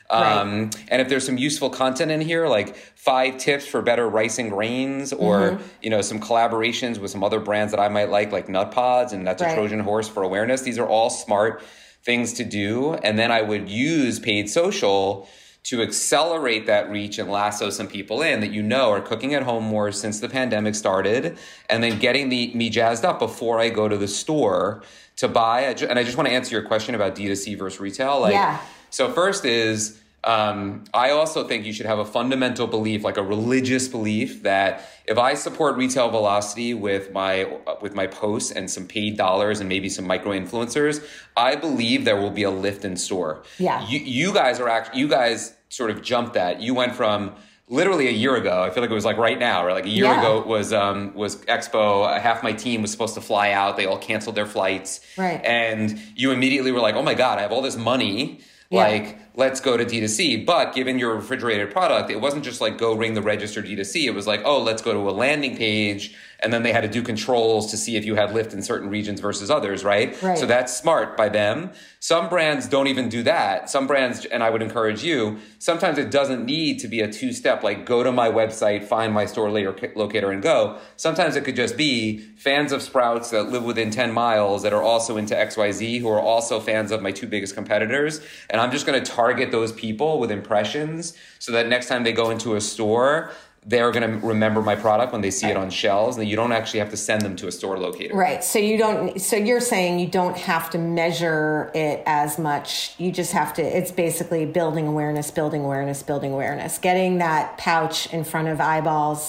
Um, right. And if there's some useful content in here, like five tips for better rice and grains, or, mm-hmm. you know, some collaborations with some other brands that I might like, like Nut Pods, and that's right. a Trojan horse for awareness. These are all smart things to do. And then I would use paid social to accelerate that reach and lasso some people in that you know are cooking at home more since the pandemic started, and then getting the, me jazzed up before I go to the store to buy. And I just want to answer your question about D two C versus retail. Like, yeah. So first is, um, I also think you should have a fundamental belief, like a religious belief, that if I support retail velocity with my uh, with my posts and some paid dollars and maybe some micro influencers, I believe there will be a lift in store. Yeah. You, you guys are actually, you guys sort of jumped that. You went from literally a year ago, I feel like it was like right now, or like a year yeah. ago was um, was Expo. Half my team was supposed to fly out. They all canceled their flights. Right. And you immediately were like, oh my God, I have all this money. Yeah. Like, let's go to D two C. But given your refrigerated product, it wasn't just like go ring the register D two C. It was like, oh, let's go to a landing page. And then they had to do controls to see if you had lift in certain regions versus others, right? Right. So that's smart by them. Some brands don't even do that. Some brands, and I would encourage you, sometimes it doesn't need to be a two-step, like go to my website, find my store locator and go. Sometimes it could just be fans of Sprouts that live within ten miles that are also into X Y Z, who are also fans of my two biggest competitors. And I'm just going to target those people with impressions so that next time they go into a store, they're going to remember my product when they see it on shelves, and you don't actually have to send them to a store locator. Right. So you don't, so you're saying you don't have to measure it as much. You just have to, it's basically building awareness, building awareness, building awareness, getting that pouch in front of eyeballs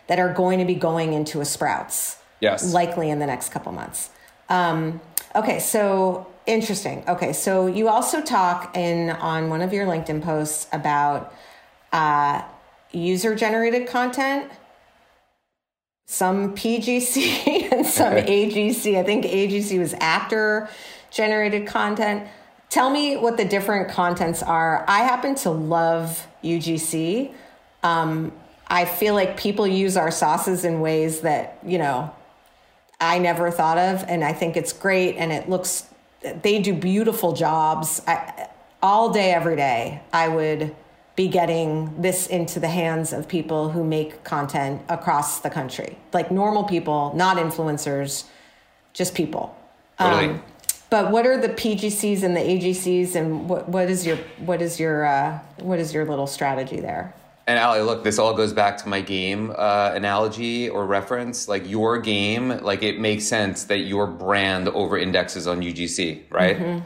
that are going to be going into a Sprouts. Yes. Likely in the next couple months. Um, okay, so interesting. Okay, so you also talk in on one of your LinkedIn posts about uh, user-generated content, some P G C and some A G C. I think A G C was actor-generated content. Tell me what the different contents are. I happen to love U G C. Um, I feel like people use our sauces in ways that, you know, I never thought of, and I think it's great, and it looks, they do beautiful jobs. I, all day, every day, I would be getting this into the hands of people who make content across the country, like normal people, not influencers, just people. Totally. Um, but what are the P G Cs and the A G Cs, and what, what is your what is your uh, what is your little strategy there? And Ali, look, this all goes back to my game uh, analogy or reference. Like your game, like it makes sense that your brand over indexes on U G C, right? Mm-hmm.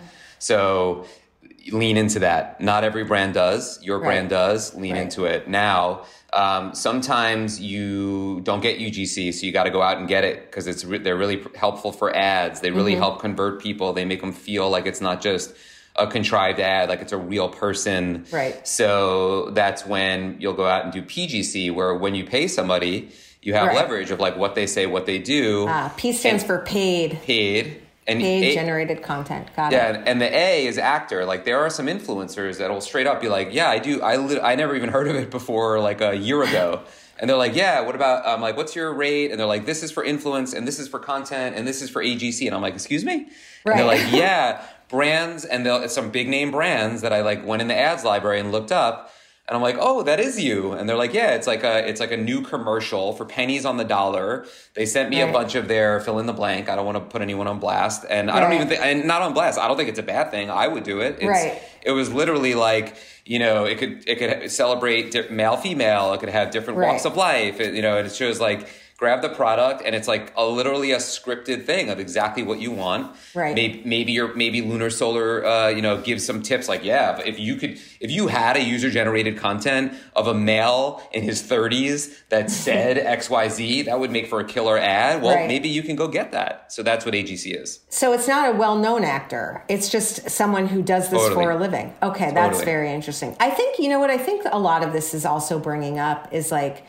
So lean into that. Not every brand does. Your right. brand does. Lean right. into it. Now, um, sometimes you don't get U G C, so you got to go out and get it because it's re- they're really helpful for ads. They really mm-hmm. help convert people. They make them feel like it's not just a contrived ad, like it's a real person. Right. So that's when you'll go out and do P G C, where when you pay somebody, you have right. leverage of like what they say, what they do. Ah, P stands for paid. Paid. And paid A, generated content. Got yeah, it. Yeah, and the A is actor. Like there are some influencers that'll straight up be like, yeah, I do. I li- I never even heard of it before like a year ago. And they're like, yeah, what about, I'm like, what's your rate? And they're like, this is for influence, and this is for content, and this is for A G C. And I'm like, excuse me? Right. And they're like, yeah. Brands, and they'll, some big name brands that I like went in the ads library and looked up, and I'm like, oh, that is you. And they're like, yeah, it's like a it's like a new commercial for pennies on the dollar. They sent me right. a bunch of their fill in the blank. I don't want to put anyone on blast, and right. I don't even think, and not on blast. I don't think it's a bad thing. I would do it. It's, right. It was literally like, you know, it could it could celebrate di- male, female. It could have different right. walks of life. It, you know, and it shows like, grab the product, and it's like a literally a scripted thing of exactly what you want. Right. Maybe maybe your maybe Lunar Solar, uh, you know, gives some tips like, yeah, if you could, if you had a user generated content of a male in his thirties that said X Y Z, that would make for a killer ad. Well, right. maybe you can go get that. So that's what A G C is. So it's not a well known actor. It's just someone who does this totally. for a living. Okay, totally. That's very interesting. I think you know what I think a lot of this is also bringing up is like.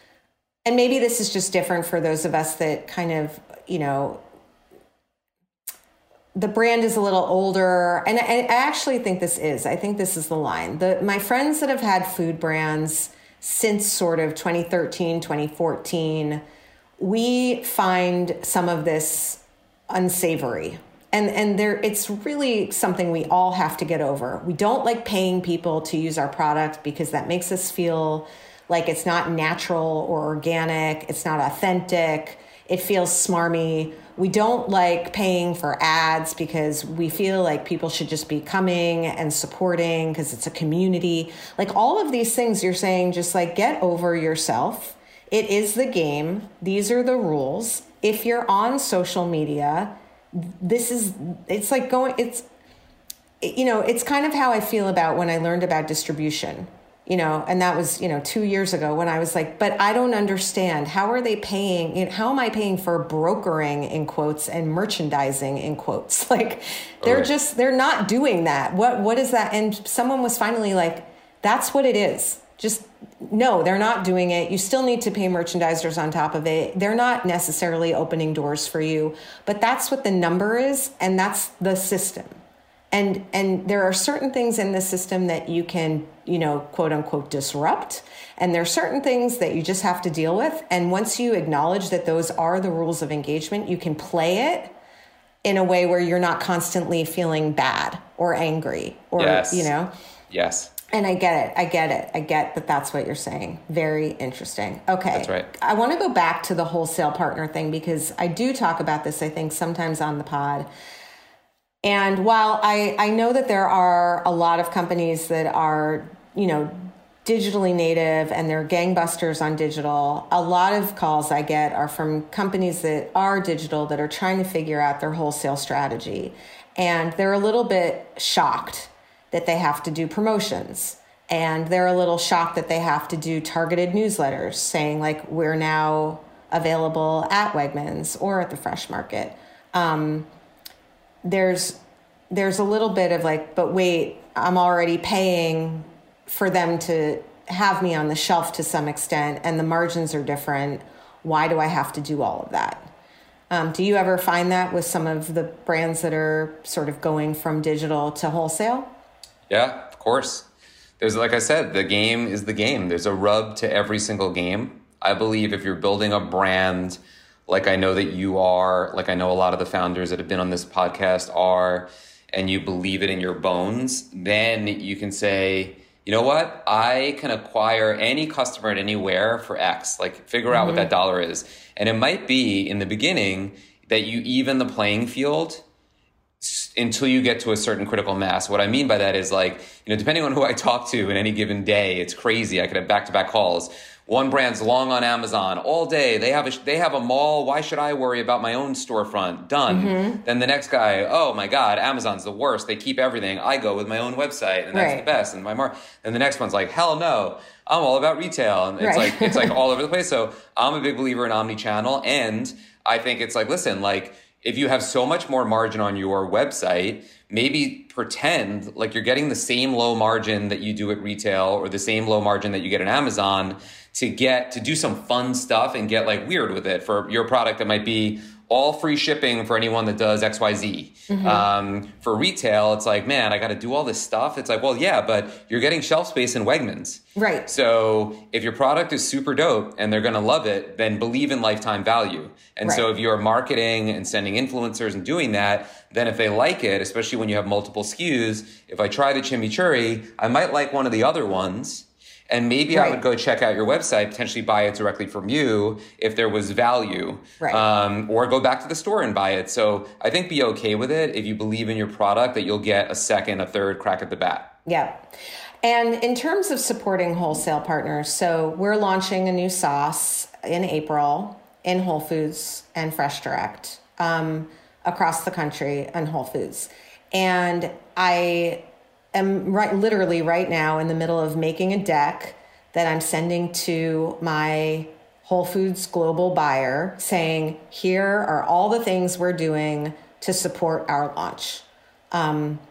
And maybe this is just different for those of us that kind of, you know, the brand is a little older. And I, I actually think this is, I think this is the line. The, my friends that have had food brands since sort of twenty thirteen, twenty fourteen, we find some of this unsavory. And and there, it's really something we all have to get over. We don't like paying people to use our product because that makes us feel like it's not natural or organic. It's not authentic. It feels smarmy. We don't like paying for ads because we feel like people should just be coming and supporting because it's a community. Like all of these things you're saying, just like get over yourself. It is the game. These are the rules. If you're on social media, this is, it's like going, it's, you know, it's kind of how I feel about when I learned about distribution. You know, and that was, you know, two years ago when I was like, but I don't understand. How are they paying? You know, how am I paying for brokering in quotes and merchandising in quotes? Like they're right. just, they're not doing that. What, what is that? And someone was finally like, that's what it is. Just no, they're not doing it. You still need to pay merchandisers on top of it. They're not necessarily opening doors for you, but that's what the number is. And that's the system. And and there are certain things in the system that you can, you know, quote unquote, disrupt. And there are certain things that you just have to deal with. And once you acknowledge that those are the rules of engagement, you can play it in a way where you're not constantly feeling bad or angry or, yes. you know. Yes. And I get it. I get it. I get that that's what you're saying. Very interesting. Okay. That's right. I want to go back to the wholesale partner thing because I do talk about this, I think, sometimes on the pod. And while I, I know that there are a lot of companies that are, you know, digitally native and they're gangbusters on digital, a lot of calls I get are from companies that are digital that are trying to figure out their wholesale strategy. And they're a little bit shocked that they have to do promotions And they're a little shocked that they have to do targeted newsletters saying like, we're now available at Wegmans or at the Fresh Market. Um, there's, there's a little bit of like, but wait, I'm already paying for them to have me on the shelf to some extent, and the margins are different. Why do I have to do all of that? Um, do you ever find that with some of the brands that are sort of going from digital to wholesale? Yeah, of course. There's, like I said, the game is the game. There's a rub to every single game. I believe if you're building a brand like I know that you are, like I know a lot of the founders that have been on this podcast are, and you believe it in your bones, then you can say, you know what? I can acquire any customer at anywhere for X, like figure out mm-hmm. what that dollar is. And it might be in the beginning that you even the playing field s- until you get to a certain critical mass. What I mean by that is like, you know, depending on who I talk to in any given day, it's crazy. I could have back-to-back calls. One brand's long on Amazon all day. They have a, they have a mall. Why should I worry about my own storefront? Done. Mm-hmm. Then the next guy, oh my God, Amazon's the worst. They keep everything. I go with my own website, and that's right. the best. And my mar- and the next one's like, hell no, I'm all about retail. And it's right. like it's like all over the place. So I'm a big believer in omni-channel, and I think it's like, listen, like if you have so much more margin on your website, maybe pretend like you're getting the same low margin that you do at retail or the same low margin that you get at Amazon to get to do some fun stuff and get like weird with it for your product that might be all free shipping for anyone that does X Y Z. Mm-hmm. Um, for retail, it's like, man, I got to do all this stuff. It's like, well, yeah, but you're getting shelf space in Wegmans. Right. So if your product is super dope and they're going to love it, then believe in lifetime value. And right. so if you're marketing and sending influencers and doing that, then if they like it, especially when you have multiple S K Us, if I try the chimichurri, I might like one of the other ones. And maybe right. I would go check out your website, potentially buy it directly from you if there was value, right. um, or go back to the store and buy it. So I think be okay with it if you believe in your product that you'll get a second, a third crack at the bat. Yeah. And in terms of supporting wholesale partners, so we're launching a new sauce in April in Whole Foods and Fresh Direct um, across the country and Whole Foods. And I... am right, literally right now in the middle of making a deck that I'm sending to my Whole Foods global buyer saying, here are all the things we're doing to support our launch. Um,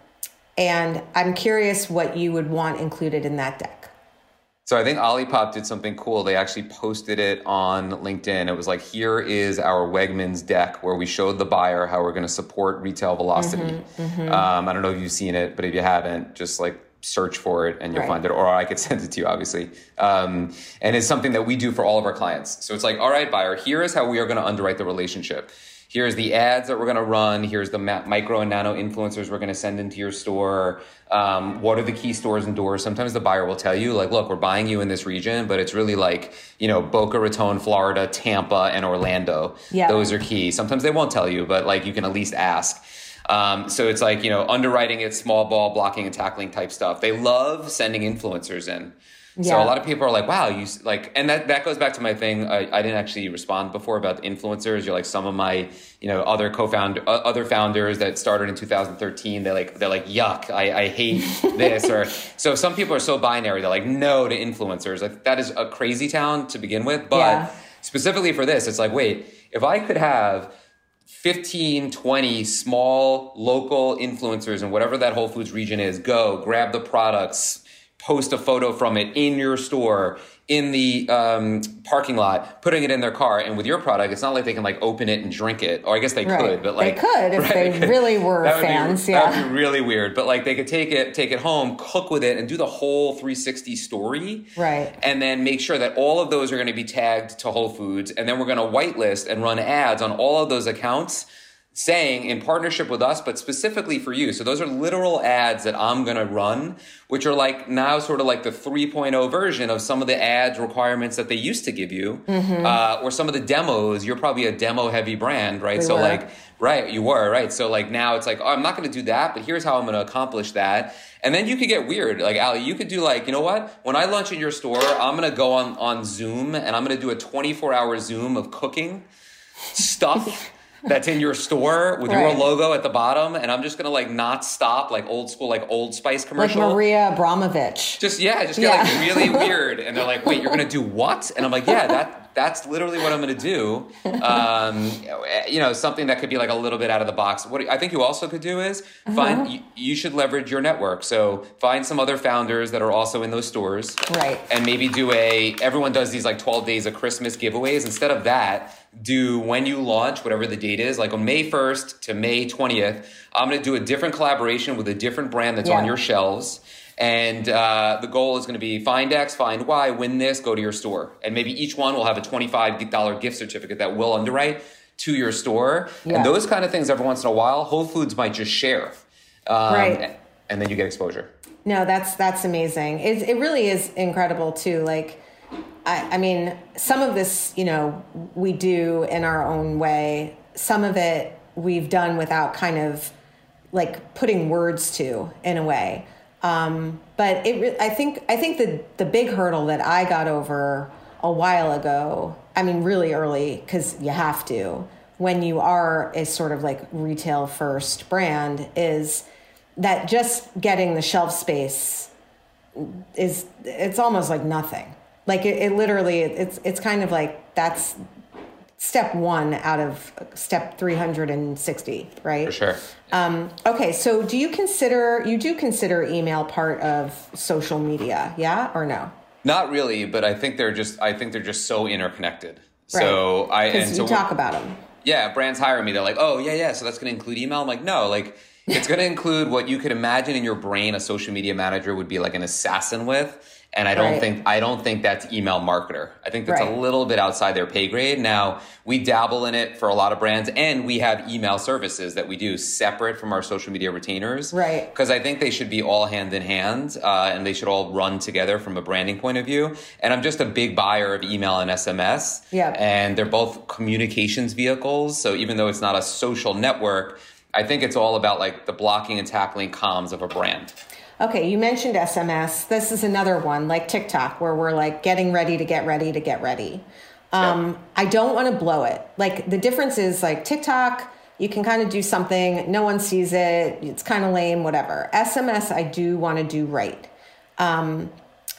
and I'm curious what you would want included in that deck. So I think Olipop did something cool. They actually posted it on LinkedIn. It was like, here is our Wegmans deck where we showed the buyer how we're going to support retail velocity. Mm-hmm, mm-hmm. Um, I don't know if you've seen it, but if you haven't, just like search for it and you'll right. find it. Or I could send it to you, obviously. Um, and it's something that we do for all of our clients. So it's like, all right, buyer, here is how we are going to underwrite the relationship. Here's the ads that we're going to run. Here's the ma- micro and nano influencers we're going to send into your store. Um, what are the key stores and doors? Sometimes the buyer will tell you, like, look, we're buying you in this region, but it's really like, you know, Boca Raton, Florida, Tampa, and Orlando. Yep. Those are key. Sometimes they won't tell you, but like you can at least ask. Um, so it's like, you know, underwriting it, small ball, blocking and tackling type stuff. They love sending influencers in. Yeah. So a lot of people are like, wow, you like, and that, that goes back to my thing. I, I didn't actually respond before about the influencers. You're like some of my, you know, other co-founder, uh, other founders that started in two thousand thirteen. They're like, they're like, yuck, I, I hate this. Or so some people are so binary. They're like, no to influencers. Like, that is a crazy town to begin with. But yeah. specifically for this, it's like, wait, if I could have fifteen, twenty small local influencers in whatever that Whole Foods region is, go grab the products, post a photo from it in your store, in the um, parking lot, putting it in their car. And with your product, it's not like they can like open it and drink it. Or I guess they right. could, but like they could if right, they, they could. really were that fans. Be, yeah, that would be really weird. But like they could take it, take it home, cook with it, and do the whole three sixty story. Right. And then make sure that all of those are going to be tagged to Whole Foods, and then we're going to whitelist and run ads on all of those accounts, saying in partnership with us, but specifically for you. So those are literal ads that I'm going to run, which are like now sort of like the three point oh version of some of the ads requirements that they used to give you, mm-hmm. uh, or some of the demos. You're probably a demo heavy brand, right? We so were. like, right, you were, right? So like now it's like, oh, I'm not going to do that, but here's how I'm going to accomplish that. And then you could get weird. Like, Ali, you could do like, you know what? When I launch in your store, I'm going to go on, on Zoom and I'm going to do a twenty-four hour Zoom of cooking stuff. that's in your store with Right. your logo at the bottom, and I'm just gonna like not stop, like old school, like Old Spice commercial. Like Maria Abramovich. Just yeah, just get Yeah. like really weird, and they're like, "Wait, you're gonna do what?" And I'm like, "Yeah, that that's literally what I'm gonna do." Um, you know, something that could be like a little bit out of the box. What I think you also could do is find Uh-huh. you, you should leverage your network. So find some other founders that are also in those stores, Right. and maybe do a. Everyone does these like twelve days of Christmas giveaways. Instead of that, do when you launch, whatever the date is, like on May first to May twentieth, I'm going to do a different collaboration with a different brand that's Yeah. on your shelves. And uh, the goal is going to be find X, find Y, win this, go to your store. And maybe each one will have a twenty-five dollars gift certificate that will underwrite to your store. Yeah. And those kind of things every once in a while, Whole Foods might just share. Um, Right. And then you get exposure. No, that's that's amazing. It, it really is incredible too. Like, I, I mean, some of this, you know, we do in our own way. Some of it we've done without kind of like putting words to in a way. Um, but it, re- I think, I think the the big hurdle that I got over a while ago. I mean, really early, because you have to when you are a sort of like retail first brand, is that just getting the shelf space is, it's almost like nothing. Like it, it literally, it's it's kind of like that's step one out of step three hundred sixty, right? For sure. Um, okay, so do you consider, you do consider email part of social media, yeah, or no? Not really, but I think they're just, I think they're just so interconnected. So Right. I, and Because so you talk about them. yeah, brands hire me. They're like, oh, yeah, yeah, so that's going to include email? I'm like, no, like, it's going to include what you could imagine in your brain a social media manager would be like an assassin with. And I don't Right. think I don't think that's email marketer. I think that's Right. a little bit outside their pay grade. Now, we dabble in it for a lot of brands, and we have email services that we do separate from our social media retainers. Right. Because I think they should be all hand in hand, uh, and they should all run together from a branding point of view. And I'm just a big buyer of email and S M S. Yeah. And they're both communications vehicles. So even though it's not a social network, I think it's all about like the blocking and tackling comms of a brand. Okay, you mentioned S M S. This is another one, like TikTok, where we're like getting ready to get ready to get ready. Um, Yep. I don't want to blow it. Like the difference is like TikTok, you can kind of do something, no one sees it, it's kind of lame, whatever. S M S, I do want to do right. Um,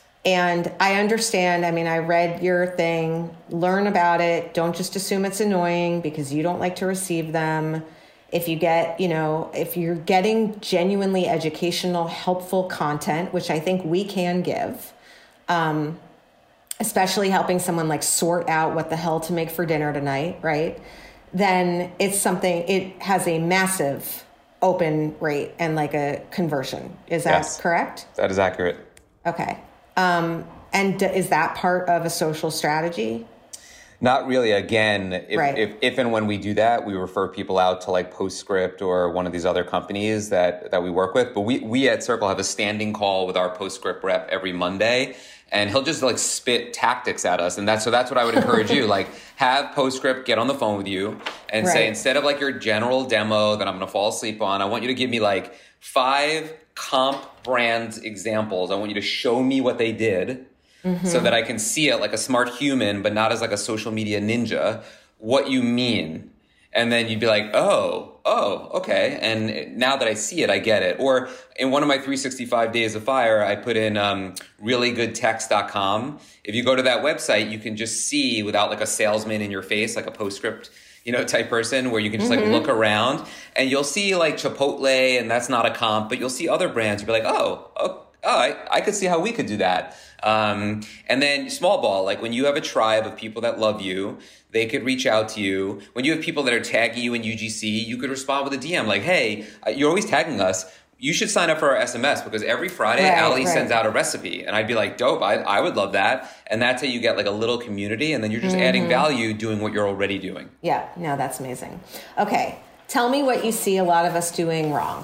and I understand, I mean, I read your thing, learn about it. Don't just assume it's annoying because you don't like to receive them. If you get, you know, if you're getting genuinely educational, helpful content, which I think we can give, um, especially helping someone like sort out what the hell to make for dinner tonight, right? Then it's something, it has a massive open rate and like a conversion. Is that Yes. correct? That is accurate. Okay. Um, and d- is that part of a social strategy? Not really. Again, if, Right. if, if and when we do that, we refer people out to like Postscript or one of these other companies that, that we work with. But we, we at Circle have a standing call with our Postscript rep every Monday, and he'll just like spit tactics at us. And that's, so that's what I would encourage you, like have Postscript get on the phone with you and say, Right. instead of like your general demo that I'm going to fall asleep on, I want you to give me like five comp brand examples. I want you to show me what they did. Mm-hmm. So that I can see it like a smart human, but not as like a social media ninja, what you mean. And then you'd be like, oh, oh, okay. And now that I see it, I get it. Or in one of my three sixty-five Days of Fire, I put in um, really good text dot com. If you go to that website, you can just see without like a salesman in your face, like a Postscript, you know, type person where you can just Mm-hmm. like look around and you'll see like Chipotle, and that's not a comp, but you'll see other brands. You'll be like, oh, oh, oh I, I could see how we could do that. Um, and then small ball, like when you have a tribe of people that love you, they could reach out to you. When you have people that are tagging you in U G C, you could respond with a D M like, hey, you're always tagging us. You should sign up for our S M S because every Friday, Right, Ali right. sends out a recipe. And I'd be like, dope, I, I would love that. And that's how you get like a little community. And then you're just Mm-hmm. adding value doing what you're already doing. Yeah, no, that's amazing. Okay, tell me what you see a lot of us doing wrong.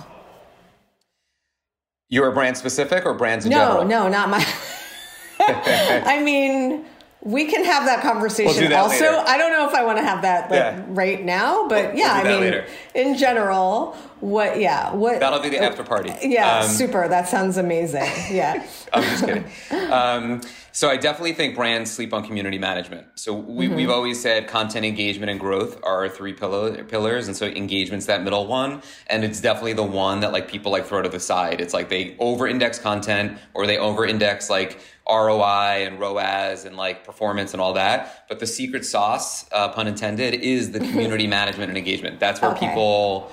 You're a brand specific or brands in No, general? no, not my. I mean, we can have that conversation We'll do that also. later. I don't know if I want to have that like Yeah. right now, but We'll- yeah, we'll do I that mean, later. in general, what, yeah, what. That'll be the after party. Yeah, Um, super. That sounds amazing. Yeah. I'm just kidding. Um, So I definitely think brands sleep on community management. So we, Mm-hmm. we've always said content, engagement, and growth are our three pillar, pillars. And so engagement's that middle one. And it's definitely the one that like people like throw to the side. It's like they over-index content or they over-index like R O I and R O A S and like performance and all that. But the secret sauce, uh, pun intended, is the community management and engagement. That's where Okay. people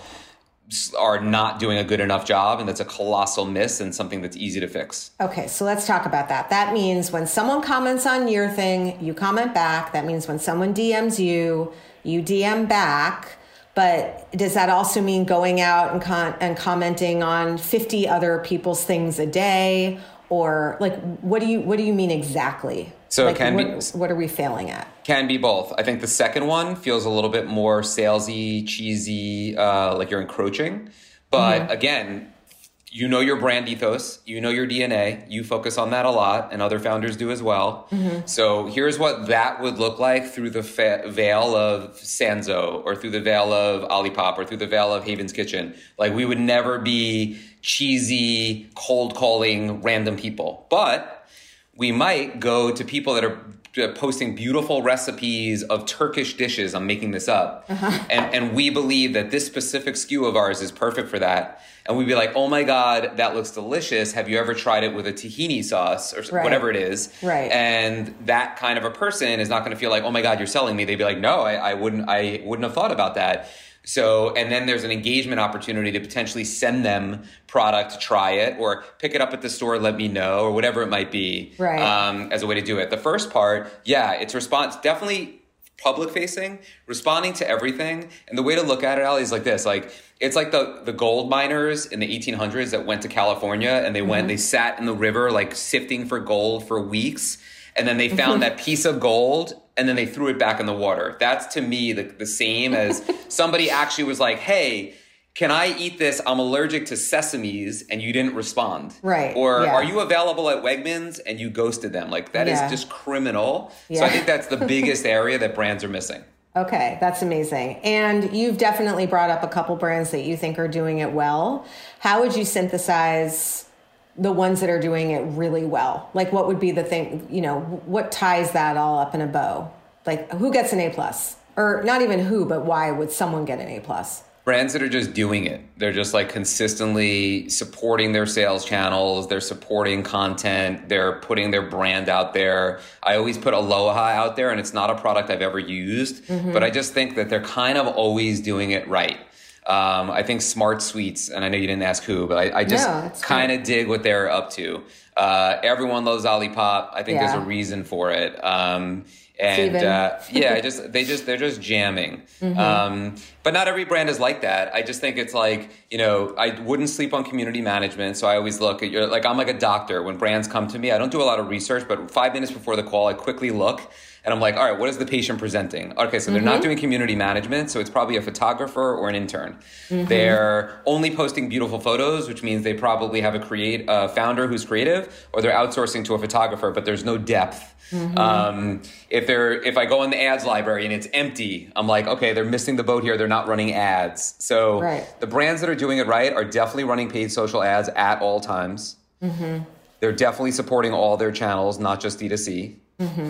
are not doing a good enough job, and that's a colossal miss and something that's easy to fix. Okay, so let's talk about that. That means when someone comments on your thing, you comment back. That means when someone D Ms you, you D M back. But does that also mean going out and con- and commenting on fifty other people's things a day? Or like, what do you what do you mean exactly? So like, it can what, be what are we failing at? Can be both. I think the second one feels a little bit more salesy, cheesy, uh, like you're encroaching. But mm-hmm. again, you know your brand ethos, you know your D N A, you focus on that a lot, and other founders do as well. Mm-hmm. So here's what that would look like through the fa- veil of Sanzo, or through the veil of Olipop, or through the veil of Haven's Kitchen. Like, we would never be cheesy, cold calling random people. But we might go to people that are posting beautiful recipes of Turkish dishes. I'm making this up. Uh-huh. And, and we believe that this specific S K U of ours is perfect for that. And we'd be like, oh my God, that looks delicious. Have you ever tried it with a tahini sauce or right. whatever it is? Right. And that kind of a person is not going to feel like, oh my God, you're selling me. They'd be like, no, I, I wouldn't, I wouldn't have thought about that. So, and then there's an engagement opportunity to potentially send them product to try it, or pick it up at the store, let me know, or whatever it might be, right. um, as a way to do it. The first part, yeah, it's response, definitely public facing, responding to everything. And the way to look at it, Ali, is like this, like, it's like the, the gold miners in the eighteen hundreds that went to California, and they mm-hmm. went, they sat in the river, like sifting for gold for weeks. And then they found that piece of gold, and then they threw it back in the water. That's, to me, the, the same as somebody actually was like, hey, can I eat this? I'm allergic to sesames, and you didn't respond. Right. Or yeah. are you available at Wegmans, and you ghosted them? Like, that yeah. is just criminal. Yeah. So I think that's the biggest area that brands are missing. Okay, that's amazing. And you've definitely brought up a couple brands that you think are doing it well. How would you synthesize the ones that are doing it really well? Like, what would be the thing, you know, what ties that all up in a bow? Like, who gets an A plus? Or not even who, but why would someone get an A plus? Brands that are just doing it. They're just like consistently supporting their sales channels. They're supporting content. They're putting their brand out there. I always put Aloha out there, and it's not a product I've ever used, mm-hmm. but I just think that they're kind of always doing it right. Um, I think Smart Sweets, and I know you didn't ask who, but I, I just no, kind of dig what they're up to. Uh, everyone loves Olipop. I think yeah. there's a reason for it. Um, and uh, yeah, I just they just they're just jamming. Mm-hmm. Um, but not every brand is like that. I just think it's like, you know, I wouldn't sleep on community management. So I always look at your, like, I'm like a doctor. When brands come to me, I don't do a lot of research, but five minutes before the call, I quickly look. And I'm like, all right, what is the patient presenting? Okay, so they're mm-hmm. not doing community management, so it's probably a photographer or an intern. Mm-hmm. They're only posting beautiful photos, which means they probably have a create a founder who's creative, or they're outsourcing to a photographer, but there's no depth. Mm-hmm. Um, if they're if I go in the ads library and it's empty, I'm like, okay, they're missing the boat here. They're not running ads. So right. the brands that are doing it right are definitely running paid social ads at all times. Mm-hmm. They're definitely supporting all their channels, not just D two C. Mm-hmm.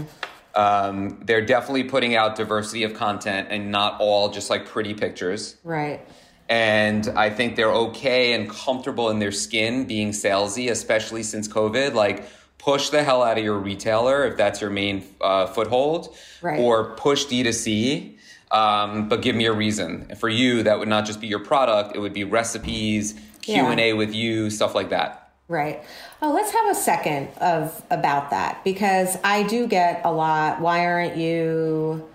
Um, they're definitely putting out diversity of content and not all just like pretty pictures. Right. And I think they're okay and comfortable in their skin being salesy, especially since COVID. Like, push the hell out of your retailer if that's your main uh, foothold, right. or push D two C, um, but give me a reason. For you, that would not just be your product. It would be recipes, Q and A yeah. with you, stuff like that. Right. Oh, let's have a second of about that, because I do get a lot. Why aren't you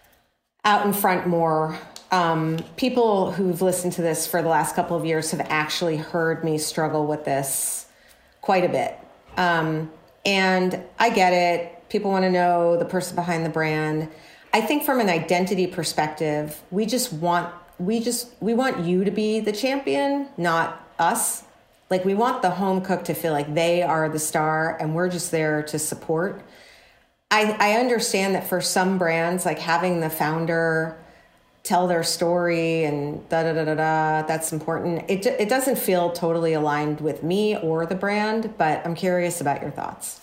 out in front more? Um, people who've listened to this for the last couple of years have actually heard me struggle with this quite a bit. Um, and I get it. People want to know the person behind the brand. I think from an identity perspective, we just want, we just, we want you to be the champion, not us. Like, we want the home cook to feel like they are the star and we're just there to support. I, I understand that for some brands, like having the founder tell their story and da da da da da, that's important. It it doesn't feel totally aligned with me or the brand, but I'm curious about your thoughts.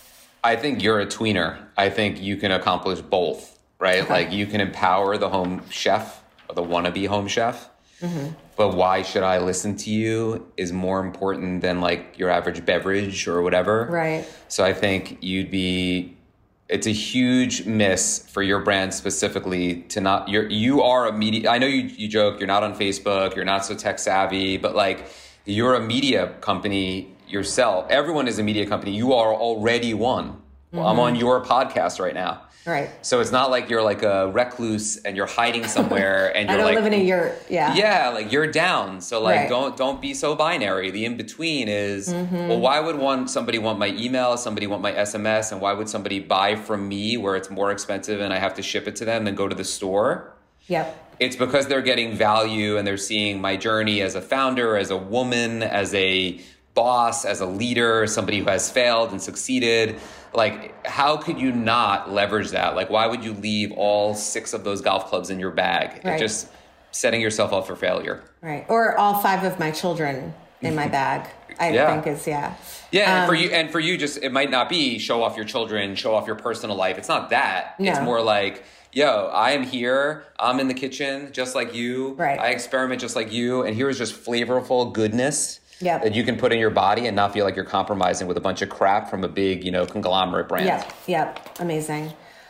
I think you're a tweener. I think you can accomplish both, right? Okay. Like you can empower the home chef or the wannabe home chef. Mm-hmm. But why should I listen to you is more important than like your average beverage or whatever. Right. So I think you'd be, it's a huge miss for your brand specifically to not, you're, you are a media, I know you, you joke, you're not on Facebook, you're not so tech savvy, but like you're a media company yourself. Everyone is a media company. You are already one. Well, mm-hmm. I'm on your podcast right now. Right. So it's not like you're like a recluse and you're hiding somewhere and you're I don't like, live in a yurt. Yeah. Yeah, like you're down. So like Right. don't don't be so binary. The in between is Mm-hmm. well, why would one somebody want my email, somebody want my S M S, and why would somebody buy from me where it's more expensive and I have to ship it to them than go to the store? Yep. It's because they're getting value and they're seeing my journey as a founder, as a woman, as a boss, as a leader, somebody who has failed and succeeded. Like, how could you not leverage that? Like, why would you leave all six of those golf clubs in your bag? Right. It's just setting yourself up for failure. Right. Or all five of my children in my bag, I Yeah. think is, yeah. Yeah, and Um, for you, and for you, just it might not be show off your children, show off your personal life. It's not that. No. It's more like, yo, I am here. I'm in the kitchen, just like you. Right. I experiment just like you, and here is just flavorful goodness Yep. that you can put in your body and not feel like you're compromising with a bunch of crap from a big, you know, conglomerate brand. Yep. Yep. Amazing.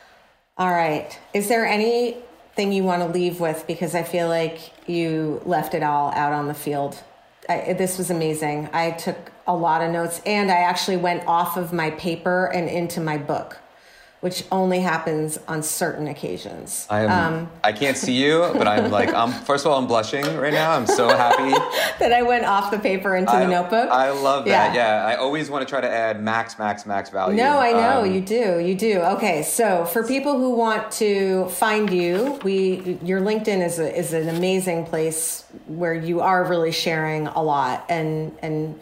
All right. Is there anything you want to leave with? Because I feel like you left it all out on the field. I, this was amazing. I took a lot of notes, and I actually went off of my paper and into my book, which only happens on certain occasions. I am. Um, I can't see you, but I'm like, I'm. First of all, I'm blushing right now. I'm so happy. that I went off the paper into I, the notebook. I love that. Yeah. Yeah. I always want to try to add max, max, max value. No, I know Um, you do. You do. Okay, so for people who want to find you, we your LinkedIn is a, is an amazing place where you are really sharing a lot, and and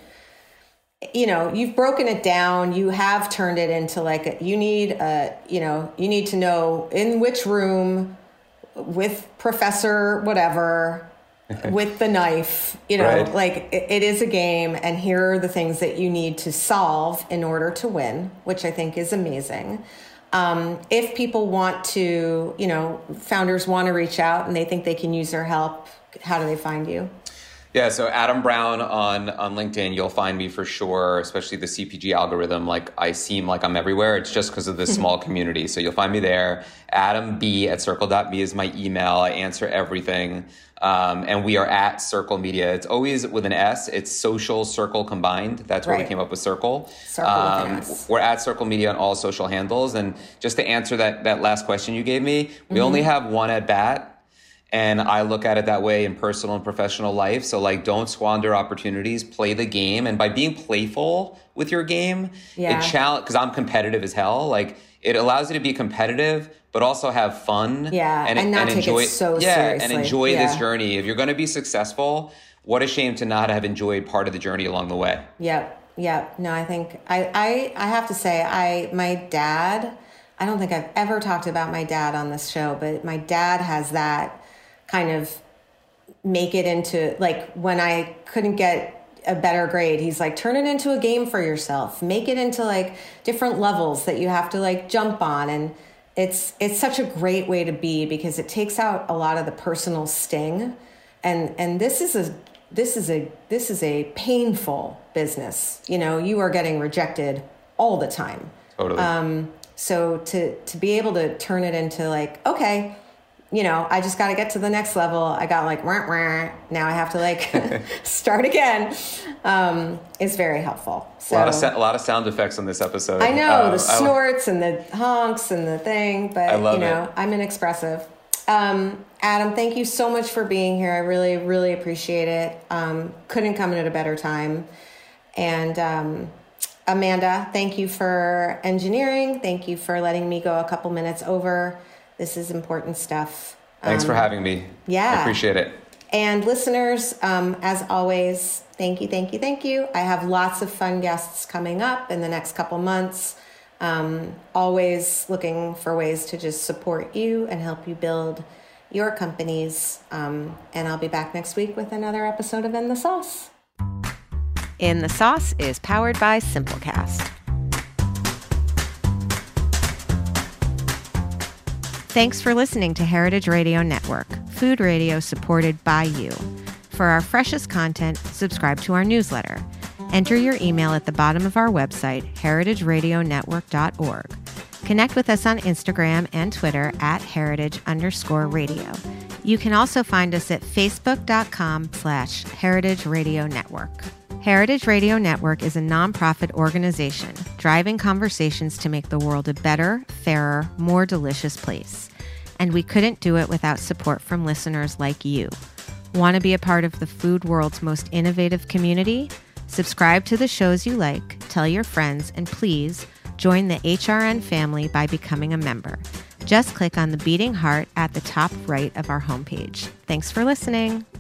you know you've broken it down. You have turned it into like a, you need a you know you need to know in which room with Professor whatever. with the knife, you know, Right. like it, it is a game, and here are the things that you need to solve in order to win, which I think is amazing. Um, if people want to, you know, founders want to reach out and they think they can use their help, how do they find you? Yeah, so Adam Brown on, on LinkedIn, you'll find me for sure, especially the C P G algorithm. Like, I seem like I'm everywhere. It's just because of this small community. So you'll find me there. Adam B at circle dot me is my email. I answer everything. Um, and we are at Circle Media. It's always with an S. It's Social Circle combined. That's where Right. we came up with Circle. Circle with an Um, S. We're at Circle Media on all social handles. And just to answer that, that last question you gave me, we Mm-hmm. only have one at bat. And I look at it that way in personal and professional life. So like, don't squander opportunities, play the game. And by being playful with your game, Yeah. it challenge, cause I'm competitive as hell. Like, it allows you to be competitive, but also have fun. Yeah, and not take it enjoy, so yeah, seriously. and enjoy Yeah. this journey. If you're going to be successful, what a shame to not have enjoyed part of the journey along the way. Yep. Yep. No, I think I, I, I have to say I, my dad, I don't think I've ever talked about my dad on this show, but my dad has that kind of make it into like when I couldn't get a better grade, he's like, turn it into a game for yourself, make it into like different levels that you have to like jump on. And it's, it's such a great way to be because it takes out a lot of the personal sting. And, and this is a, this is a, this is a painful business. You know, you are getting rejected all the time. Totally. Um, so to, to be able to turn it into like, okay, you know, I just got to get to the next level. I got like, wah, wah. Now I have to like start again. Um, is very helpful. So a lot of sa- a lot of sound effects on this episode. I know Uh, the I- snorts and the honks and the thing, but I love you know, it. I'm inexpressive. Um, Adam, thank you so much for being here. I really, really appreciate it. Um, couldn't come in at a better time. And, um, Amanda, thank you for engineering. Thank you for letting me go a couple minutes over. This is important stuff. Thanks Um, for having me. yeah. I appreciate it. And listeners, um, as always, thank you, thank you, thank you. I have lots of fun guests coming up in the next couple months. Um, always looking for ways to just support you and help you build your companies. Um, and I'll be back next week with another episode of In the Sauce. In the Sauce is powered by Simplecast. Thanks for listening to Heritage Radio Network, food radio supported by you. For our freshest content, subscribe to our newsletter. Enter your email at the bottom of our website, heritage radio network dot org. Connect with us on Instagram and Twitter at heritage underscore radio. You can also find us at facebook.com slash heritage radio network. Heritage Radio Network is a nonprofit organization driving conversations to make the world a better, fairer, more delicious place. And we couldn't do it without support from listeners like you. Want to be a part of the food world's most innovative community? Subscribe to the shows you like, tell your friends, and please join the H R N family by becoming a member. Just click on the beating heart at the top right of our homepage. Thanks for listening.